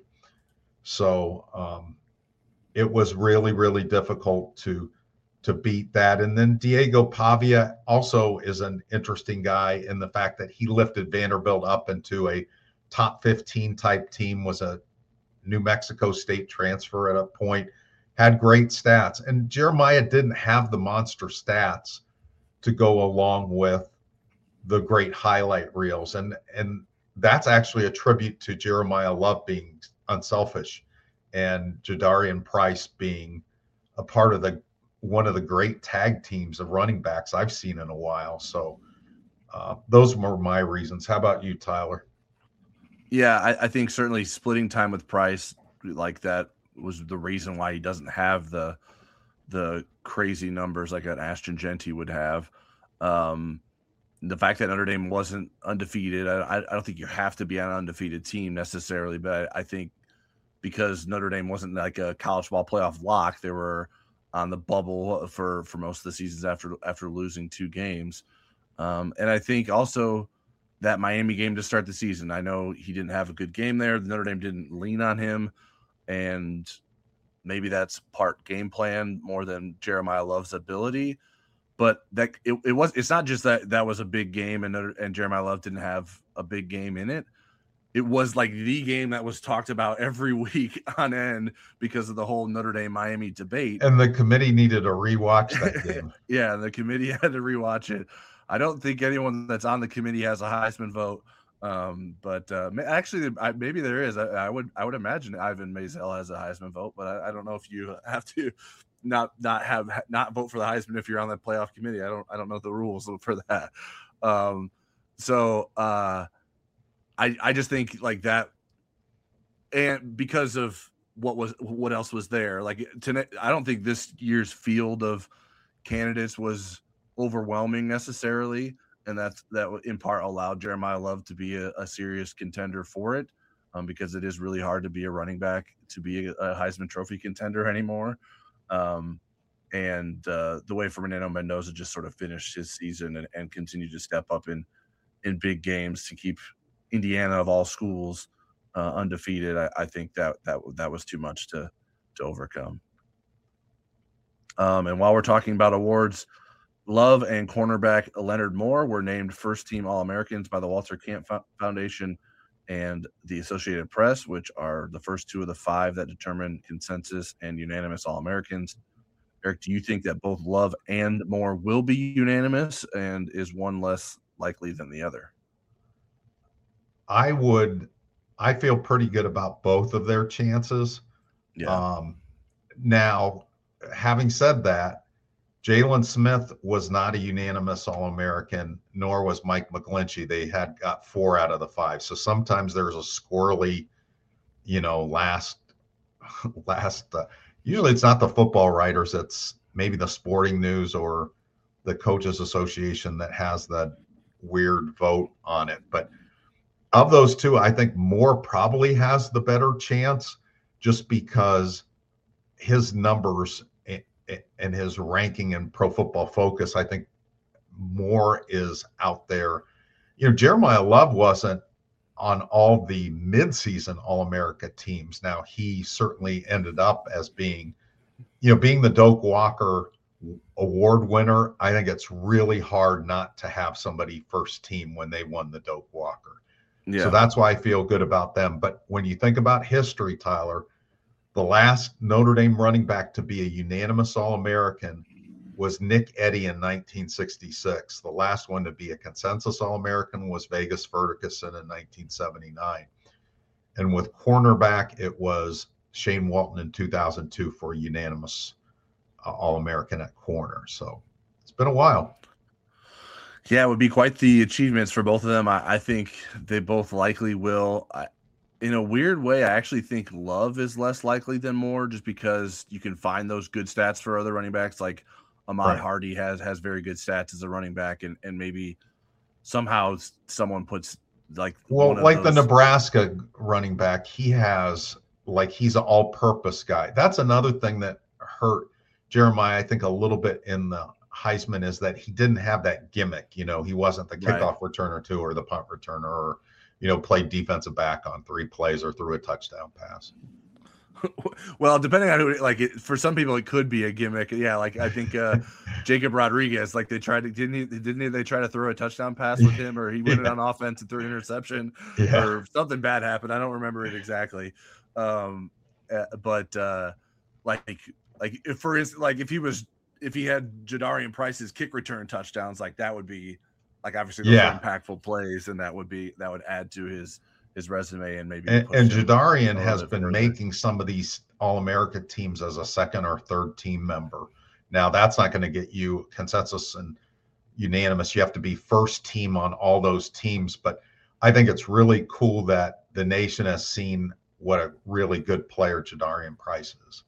So um, it was really, really difficult to to beat that. And then Diego Pavia also is an interesting guy in the fact that he lifted Vanderbilt up into a top fifteen type team, was a New Mexico State transfer at a point, had great stats. And Jeremiah didn't have the monster stats to go along with the great highlight reels. And, and that's actually a tribute to Jeremiah Love being unselfish and Jadarian Price being a part of the one of the great tag teams of running backs I've seen in a while. So uh, those were my reasons. How about you, Tyler? Yeah, I, I think certainly splitting time with Price like that was the reason why he doesn't have the the crazy numbers like an Ashton Genty would have. Um, the fact that Notre Dame wasn't undefeated, I, I don't think you have to be on an undefeated team necessarily, but I, I think because Notre Dame wasn't like a college ball playoff lock, they were on the bubble for, for most of the seasons after after losing two games. Um, and I think also that Miami game to start the season, I know he didn't have a good game there. Notre Dame didn't lean on him, and maybe that's part game plan more than Jeremiah Love's ability. But that it, it was it's not just that that was a big game and and Jeremiah Love didn't have a big game in it. It was like the game that was talked about every week on end because of the whole Notre Dame Miami debate. And the committee needed to rewatch that game. Yeah, the committee had to rewatch it. I don't think anyone that's on the committee has a Heisman vote, um, but uh, actually, I, maybe there is. I, I would I would imagine Ivan Maisel has a Heisman vote, but I, I don't know if you have to not not have not vote for the Heisman if you're on that playoff committee. I don't I don't know the rules for that. Um, so. Uh, I, I just think like that, and because of what was what else was there, like tonight, I don't think this year's field of candidates was overwhelming necessarily, and that's that in part allowed Jeremiah Love to be a, a serious contender for it, um, because it is really hard to be a running back to be a, a Heisman Trophy contender anymore, um, and uh, the way Fernando Mendoza just sort of finished his season and, and continued to step up in in big games to keep Indiana of all schools uh, undefeated. I, I think that that that was too much to to overcome. Um, and while we're talking about awards, Love and cornerback Leonard Moore were named first team All-Americans by the Walter Camp Foundation and the Associated Press, which are the first two of the five that determine consensus and unanimous All-Americans. Eric, do you think that both Love and Moore will be unanimous, and is one less likely than the other? I would, I feel pretty good about both of their chances. Yeah. Um, now, having said that, Jalen Smith was not a unanimous All-American, nor was Mike McGlinchey. They had got four out of the five. So sometimes there's a squirrely, you know, last, last, uh, usually it's not the football writers. It's maybe the Sporting News or the Coaches Association that has that weird vote on it. But of those two, I think Moore probably has the better chance just because his numbers and his ranking in Pro Football Focus, I think Moore is out there. You know, Jeremiah Love wasn't on all the midseason All-America teams. Now, he certainly ended up as being, you know, being the Doak Walker Award winner. I think it's really hard not to have somebody first team when they won the Doak Walker. Yeah. So that's why I feel good about them. But when you think about history, Tyler, the last Notre Dame running back to be a unanimous All-American was Nick Eddy in nineteen sixty-six. The last one to be a consensus All-American was Vegas Ferguson in nineteen seventy-nine. And with cornerback, it was Shane Walton in two thousand two for a unanimous uh, All-American at corner. So it's been a while. Yeah, it would be quite the achievements for both of them. I, I think they both likely will. I, in a weird way, I actually think Love is less likely than Moore, just because you can find those good stats for other running backs. Like Ahmad right. Hardy has has very good stats as a running back, and, and maybe somehow someone puts like well, like those... the Nebraska running back, he has like he's an all-purpose guy. That's another thing that hurt Jeremiah, I think, a little bit in the Heisman, is that he didn't have that gimmick. You know, he wasn't the kickoff right. returner too, or the punt returner, or, you know, played defensive back on three plays or threw a touchdown pass. Well, depending on who, like it, for some people, it could be a gimmick. Yeah. Like I think uh, Jacob Rodriguez, like they tried to, didn't he, didn't he, they try to throw a touchdown pass with him, or he went yeah. it on offense and threw an interception yeah. or something bad happened. I don't remember it exactly. Um, uh, but uh, like, like if for his, like if he was, if he had Jadarian Price's kick return touchdowns, like that would be like obviously those Yeah. are impactful plays, and that would be that would add to his his resume and maybe And, push and him Jadarian a has little bit been further. making some of these All-America teams as a second or third team member. Now that's not going to get you consensus and unanimous. You have to be first team on all those teams. But I think it's really cool that the nation has seen what a really good player Jadarian Price is.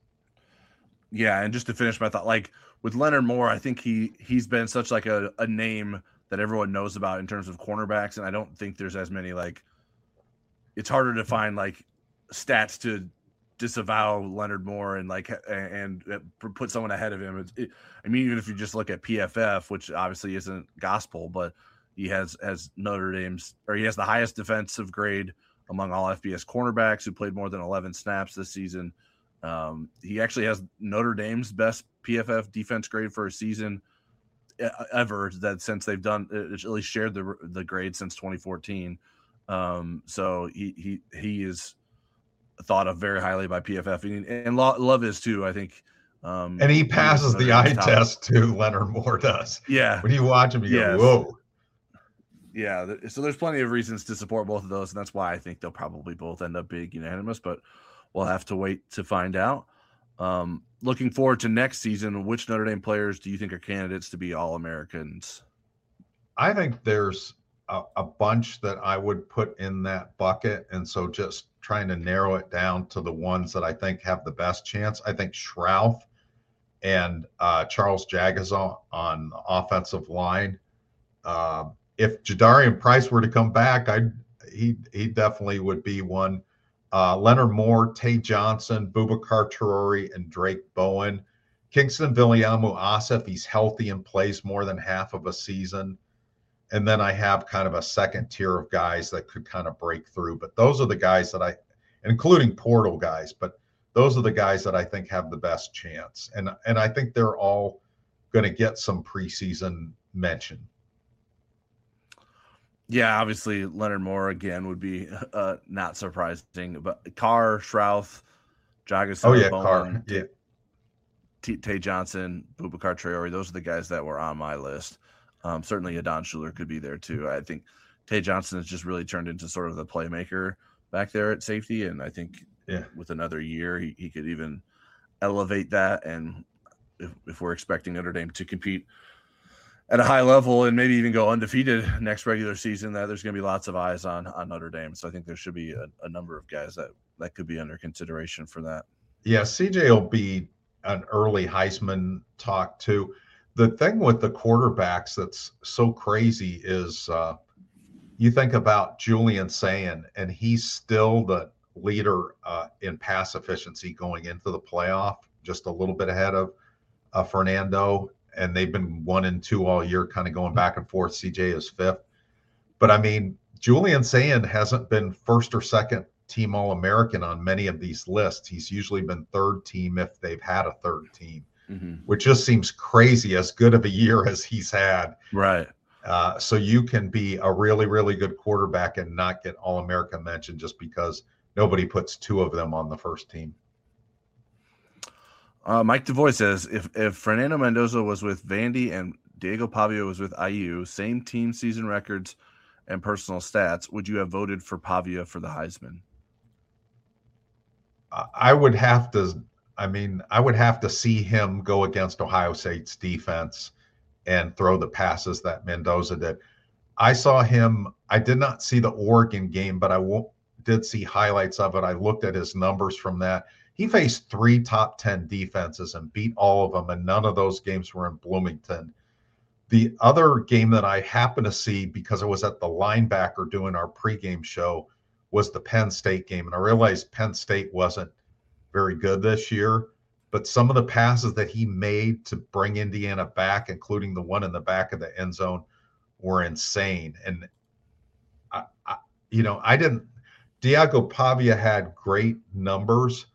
Yeah, and just to finish my thought, like with Leonard Moore, I think he he's been such like a, a name that everyone knows about in terms of cornerbacks, and I don't think there's as many like. It's harder to find like stats to disavow Leonard Moore and like and, and put someone ahead of him. It, it, I mean, even if you just look at P F F, which obviously isn't gospel, but he has has Notre Dame's or he has the highest defensive grade among all F B S cornerbacks who played more than eleven snaps this season. Um, he actually has Notre Dame's best P F F defense grade for a season ever that since they've done at least shared the the grade since twenty fourteen. Um, so he he he is thought of very highly by P F F, and, and Love is too. I think, um, and he passes he the eye top. test too. Leonard Moore does. Yeah, when you watch him, you yes. go, "Whoa!" Yeah, so there's plenty of reasons to support both of those, and that's why I think they'll probably both end up being unanimous. But we'll have to wait to find out. Um, looking forward to next season. Which Notre Dame players do you think are candidates to be All-Americans? I think there's a, a bunch that I would put in that bucket. And so just trying to narrow it down to the ones that I think have the best chance. I think Schrouth and uh, Charles Jagazon on the offensive line. Uh, if Jadarian Price were to come back, I'd, he, he definitely would be one. Uh, Leonard Moore, Tay Johnson, Boubacar Traore, and Drake Bowen. Kingston Viliamu-Asa, if he's healthy and plays more than half of a season. And then I have kind of a second tier of guys that could kind of break through. But those are the guys that I, including portal guys, but those are the guys that I think have the best chance. And, and I think they're all going to get some preseason mention. Yeah, obviously Leonard Moore again would be uh, not surprising, but Carr, Schrouth, Jagason, oh yeah, Bowen, Carr, yeah, Tay, Tay Johnson, Boubacar Traore. Those are the guys that were on my list. Um, certainly, Adon Schuler could be there too. I think Tay Johnson has just really turned into sort of the playmaker back there at safety, and I think yeah. with another year, he, he could even elevate that. And if, if we're expecting Notre Dame to compete at a high level and maybe even go undefeated next regular season, that there's going to be lots of eyes on on Notre Dame. So I think there should be a, a number of guys that that could be under consideration for that. Yeah, C J will be an early Heisman talk too. The thing with the quarterbacks that's so crazy is uh, you think about Julian Sayin, and he's still the leader uh, in pass efficiency going into the playoff, just a little bit ahead of uh, Fernando. And they've been one and two all year, kind of going back and forth. C J is fifth. But I mean, Julian Sayin hasn't been first or second team All-American on many of these lists. He's usually been third team if they've had a third team. Mm-hmm. Which just seems crazy, as good of a year as he's had. Right. Uh, so you can be a really, really good quarterback and not get All-America mentioned just because nobody puts two of them on the first team. Uh, Mike DeVoy says, if, if Fernando Mendoza was with Vandy and Diego Pavia was with I U, same team season records and personal stats, would you have voted for Pavia for the Heisman? I would have to... I mean, I would have to see him go against Ohio State's defense and throw the passes that Mendoza did. I saw him. I did not see the Oregon game, but I w- did see highlights of it. I looked at his numbers from that. He faced three top ten defenses and beat all of them, and none of those games were in Bloomington. The other game that I happened to see, because I was at the linebacker doing our pregame show, was the Penn State game. And I realized Penn State wasn't very good this year, but some of the passes that he made to bring Indiana back, including the one in the back of the end zone, were insane. And I, I, you know, I didn't. Diego Pavia had great numbers,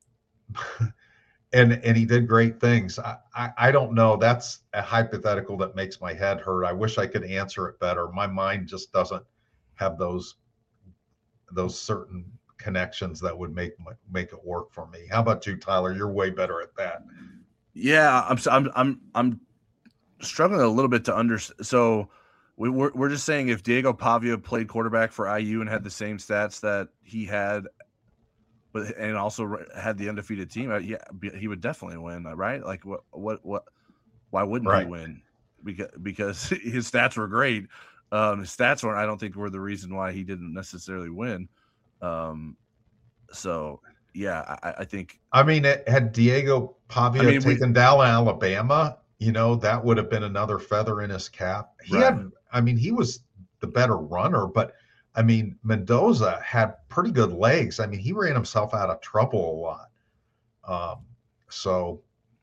and and he did great things. I, I I don't know. That's a hypothetical that makes my head hurt. I wish I could answer it better. My mind just doesn't have those those certain connections that would make make it work for me. How about you, Tyler? You're way better at that. Yeah, I'm I'm I'm I'm struggling a little bit to understand. So we, we're we're just saying if Diego Pavia played quarterback for I U and had the same stats that he had, but and also had the undefeated team, uh, yeah, he would definitely win, right? Like what what what? Why wouldn't Right. he win? Because because his stats were great. Um, his stats weren't, I don't think, were the reason why he didn't necessarily win. Um, so yeah, I, I think. I mean, it, had Diego Pavia I mean, taken we, down Alabama, you know, that would have been another feather in his cap. He right. had, I mean, he was the better runner, but I mean, Mendoza had pretty good legs. I mean, he ran himself out of trouble a lot. Um, so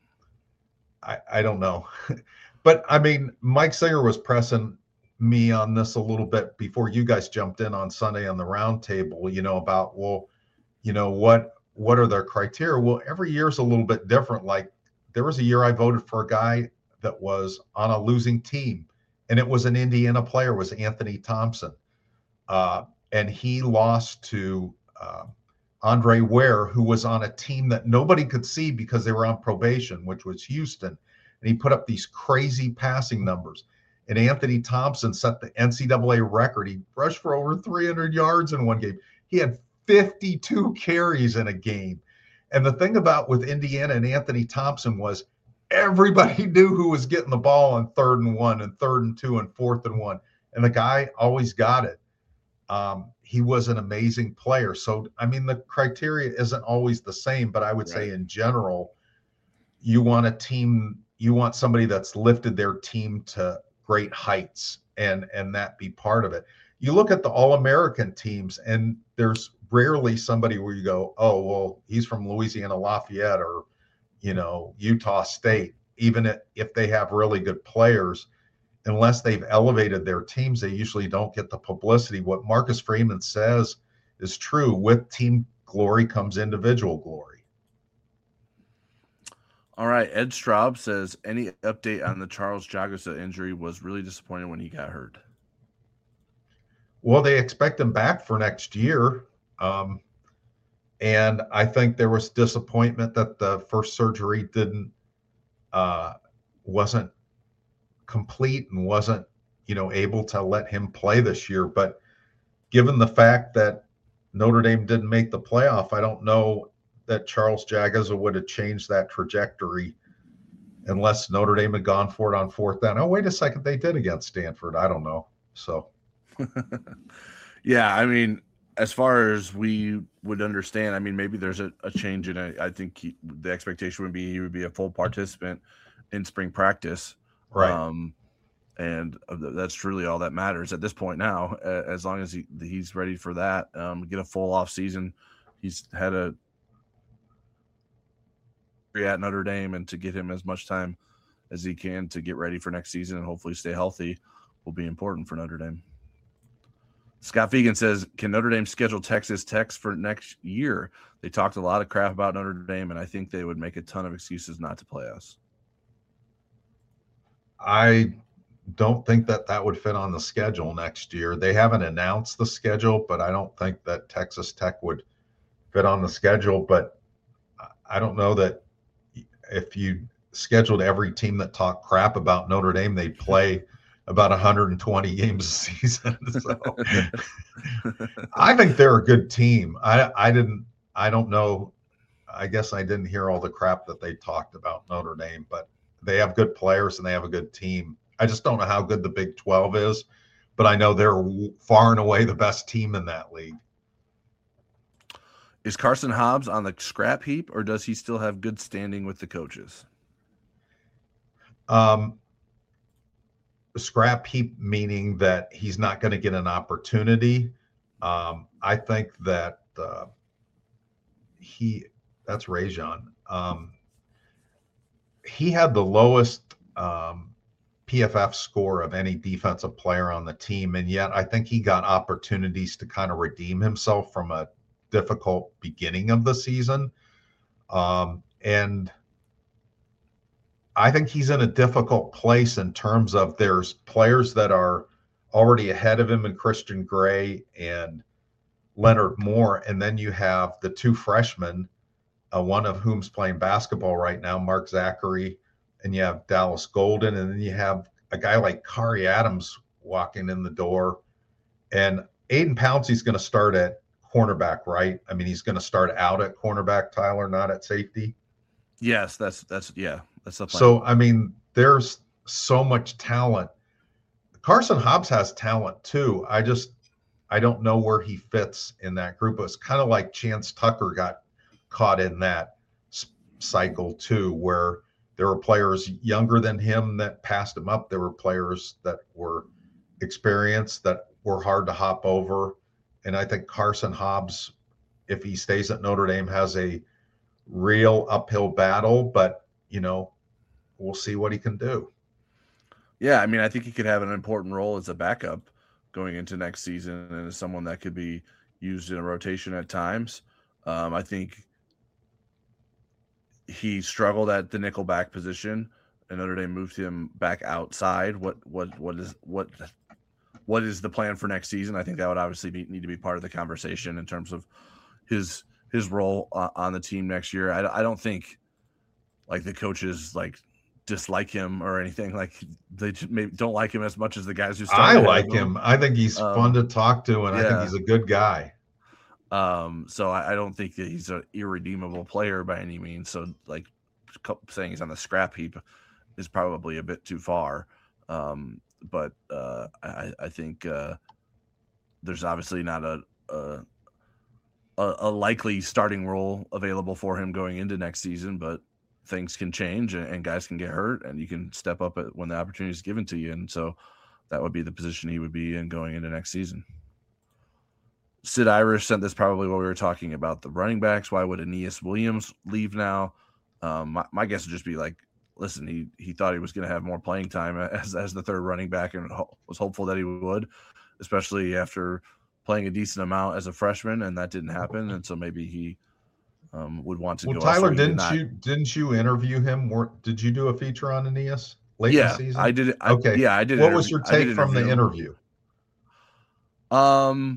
I, I don't know. But I mean, Mike Singer was pressing me on this a little bit before you guys jumped in on Sunday on the round table, you know, about, well, you know, what what are their criteria? Well, every year is a little bit different. Like there was a year I voted for a guy that was on a losing team, and it was an Indiana player, was Anthony Thompson. Uh, and he lost to uh, Andre Ware, who was on a team that nobody could see because they were on probation, which was Houston. And he put up these crazy passing numbers. And Anthony Thompson set the N C double A record. He rushed for over three hundred yards in one game. He had fifty-two carries in a game. And the thing about with Indiana and Anthony Thompson was everybody knew who was getting the ball on third and one and third and two and fourth and one. And the guy always got it. Um, he was an amazing player. So, I mean, the criteria isn't always the same, but I would right. say in general, you want a team, you want somebody that's lifted their team to great heights and, and that be part of it. You look at the All-American teams and there's rarely somebody where you go, oh, well, he's from Louisiana Lafayette or, you know, Utah State, even if they have really good players. Unless they've elevated their teams, they usually don't get the publicity. What Marcus Freeman says is true. With team glory comes individual glory. All right. Ed Straub says, any update on the Charles Jagosa injury? Was really disappointed when he got hurt. Well, they expect him back for next year. Um, and I think there was disappointment that the first surgery didn't, uh, wasn't complete and wasn't, you know, able to let him play this year. But given the fact that Notre Dame didn't make the playoff, I don't know that Charles Jagosa would have changed that trajectory unless Notre Dame had gone for it on fourth down. Oh, wait a second, they did against Stanford. I don't know. So, yeah, I mean, as far as we would understand, I mean, maybe there's a, a change in it. I think he, the expectation would be he would be a full participant in spring practice. Right. Um, and that's truly all that matters at this point now, as long as he, he's ready for that, um, get a full off season. He's had a at Notre Dame, and to get him as much time as he can to get ready for next season and hopefully stay healthy will be important for Notre Dame. Scott Fegan says, can Notre Dame schedule Texas Tech for next year? They talked a lot of crap about Notre Dame, and I think they would make a ton of excuses not to play us. I don't think that that would fit on the schedule next year. They haven't announced the schedule, but I don't think that Texas Tech would fit on the schedule. But I don't know that if you scheduled every team that talked crap about Notre Dame, they'd play about one hundred twenty games a season. So I think they're a good team. I I didn't I don't know. I guess I didn't hear all the crap that they talked about Notre Dame, but they have good players and they have a good team. I just don't know how good the Big twelve is, but I know they're far and away the best team in that league. Is Carson Hobbs on the scrap heap, or does he still have good standing with the coaches? Um, scrap heap meaning that he's not going to get an opportunity. Um, I think that uh, he, that's Rajon. Um, he had the lowest um, P F F score of any defensive player on the team, and yet I think he got opportunities to kind of redeem himself from a difficult beginning of the season. Um, and I think he's in a difficult place in terms of there's players that are already ahead of him in Christian Gray and Leonard Moore. And then you have the two freshmen, uh, one of whom's playing basketball right now, Mark Zachary, and you have Dallas Golden, and then you have a guy like Kari Adams walking in the door. And Aiden Pouncey's going to start at cornerback, right? I mean, he's going to start out at cornerback, Tyler, not at safety. Yes, that's that's yeah, that's the plan. So I mean, there's so much talent. Carson Hobbs has talent too. I just I don't know where he fits in that group. It's kind of like Chance Tucker got caught in that cycle too, where there were players younger than him that passed him up. There were players that were experienced that were hard to hop over. And I think Carson Hobbs, if he stays at Notre Dame, has a real uphill battle, but you know, we'll see what he can do. Yeah, I mean, I think he could have an important role as a backup going into next season, and as someone that could be used in a rotation at times. Um, I think he struggled at the nickel back position, and Notre Dame moved him back outside. What what what is what what is the plan for next season? I think that would obviously be, need to be part of the conversation in terms of his his role uh, on the team next year. I, I don't think like the coaches like dislike him or anything. Like they just maybe don't like him as much as the guys who started. I like him. I think he's um, fun to talk to, and yeah. I think he's a good guy. Um, so I, I don't think that he's an irredeemable player by any means. So like saying he's on the scrap heap is probably a bit too far. Um, but uh, I, I think uh, there's obviously not a, a a likely starting role available for him going into next season, but things can change and, and guys can get hurt, and you can step up at, when the opportunity is given to you. And so that would be the position he would be in going into next season. Sid Irish sent this probably while we were talking about the running backs. Why would Aeneas Williams leave now? Um, my, my guess would just be like, listen, he he thought he was going to have more playing time as as the third running back, and ho- was hopeful that he would, especially after playing a decent amount as a freshman, and that didn't happen. And so maybe he um, would want to well, go. Tyler, didn't did you didn't you interview him? Or did you do a feature on Aeneas late yeah, in the season? I did. I, okay. Yeah, I did. What was your take from the interview? Um,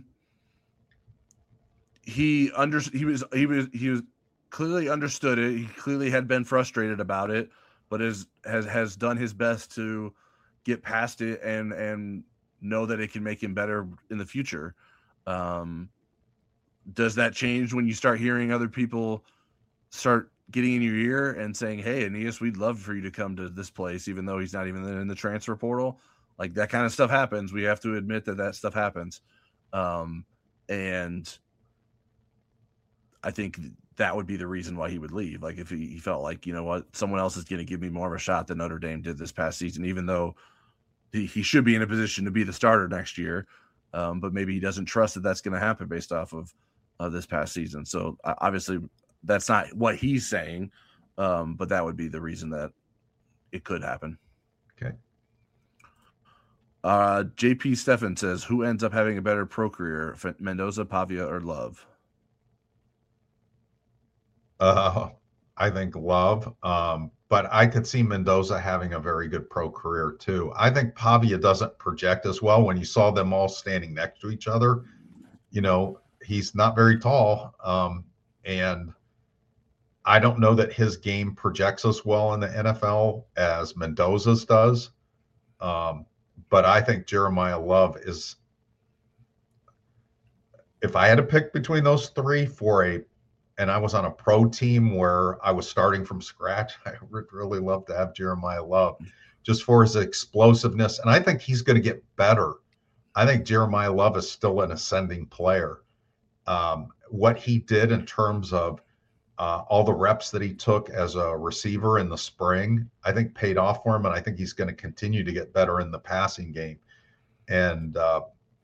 he under he was he was he was clearly understood it. He clearly had been frustrated about it, but is has has done his best to get past it and and know that it can make him better in the future. Um, does that change when you start hearing other people start getting in your ear and saying, "Hey, Aeneas, we'd love for you to come to this place," even though he's not even in the transfer portal? Like that kind of stuff happens. We have to admit that that stuff happens. Um, and I think that would be the reason why he would leave. Like if he, he felt like, you know what, someone else is going to give me more of a shot than Notre Dame did this past season, even though he, he should be in a position to be the starter next year. Um, but maybe he doesn't trust that that's going to happen based off of uh, this past season. So uh, obviously that's not what he's saying, um, but that would be the reason that it could happen. Okay. Uh, J P Steffen says, who ends up having a better pro career, Mendoza, Pavia, or Love? Uh, I think Love, um, but I could see Mendoza having a very good pro career too. I think Pavia doesn't project as well. When you saw them all standing next to each other, you know, he's not very tall, um, and I don't know that his game projects as well in the N F L as Mendoza's does. Um, but I think Jeremiah Love is, if I had to pick between those three for a, and I was on a pro team where I was starting from scratch, I would really love to have Jeremiah Love just for his explosiveness. And I think he's going to get better. I think Jeremiah Love is still an ascending player. Um, what he did in terms of uh, all the reps that he took as a receiver in the spring, I think paid off for him. And I think he's going to continue to get better in the passing game. And, uh,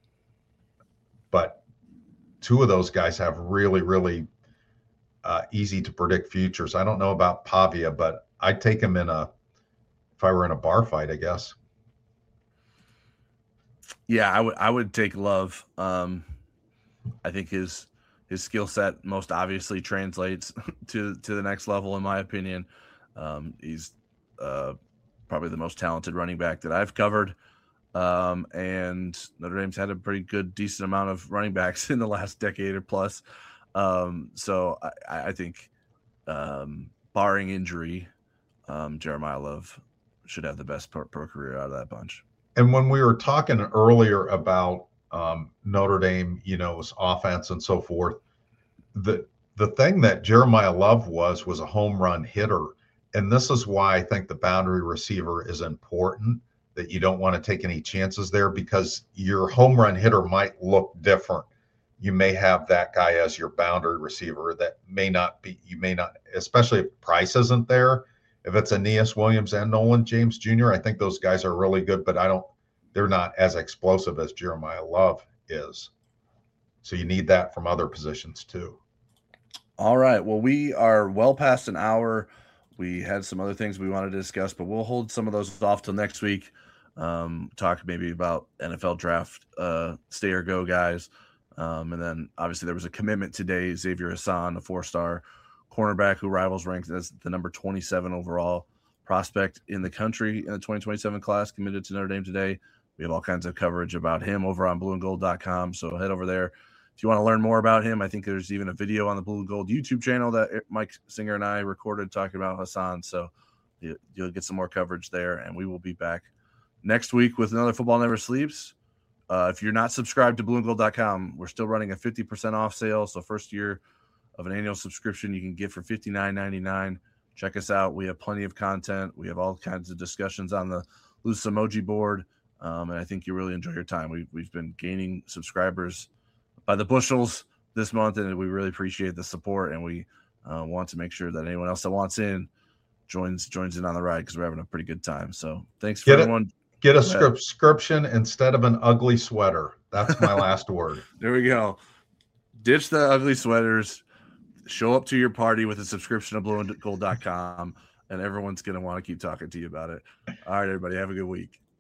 but two of those guys have really, really uh, easy to predict futures. I don't know about Pavia, but I'd take him in a, if I were in a bar fight, I guess. Yeah, I would, I would take Love. Um, I think his, his skill set most obviously translates to, to the next level, in my opinion. Um, he's uh, probably the most talented running back that I've covered. Um, and Notre Dame's had a pretty good, decent amount of running backs in the last decade or plus. Um, so I, I think um, barring injury, um, Jeremiah Love should have the best pro, pro career out of that bunch. And when we were talking earlier about um, Notre Dame, you know, offense and so forth, the the thing that Jeremiah Love was was a home run hitter. And this is why I think the boundary receiver is important, that you don't want to take any chances there, because your home run hitter might look different. You may have that guy as your boundary receiver that may not be, you may not, especially if Price isn't there. If it's Aeneas Williams and Nolan James Junior, I think those guys are really good, but I don't, they're not as explosive as Jeremiah Love is. So you need that from other positions too. All right. Well, we are well past an hour. We had some other things we wanted to discuss, but we'll hold some of those off till next week. Um, talk maybe about N F L draft, uh, stay or go guys. Um, and then obviously there was a commitment today, Xavier Hassan, a four-star cornerback who Rivals ranked as the number twenty-seven overall prospect in the country in the twenty twenty-seven class, committed to Notre Dame today. We have all kinds of coverage about him over on blue and gold dot com. So head over there. If you want to learn more about him, I think there's even a video on the Blue and Gold YouTube channel that Mike Singer and I recorded talking about Hassan. So you'll get some more coverage there, and we will be back next week with another Football Never Sleeps. Uh, if you're not subscribed to blue and gold dot com, we're still running a fifty percent off sale. So first year of an annual subscription you can get for fifty-nine ninety-nine. Check us out. We have plenty of content. We have all kinds of discussions on the Loose Emoji board, um, and I think you really enjoy your time. We've, we've been gaining subscribers by the bushels this month, and we really appreciate the support, and we uh, want to make sure that anyone else that wants in joins joins in on the ride, because we're having a pretty good time. So thanks for get everyone. It, get a subscription instead of an ugly sweater. That's my last word. There we go. Ditch the ugly sweaters. Show up to your party with a subscription to blue and gold dot com, and everyone's going to want to keep talking to you about it. All right, everybody, have a good week.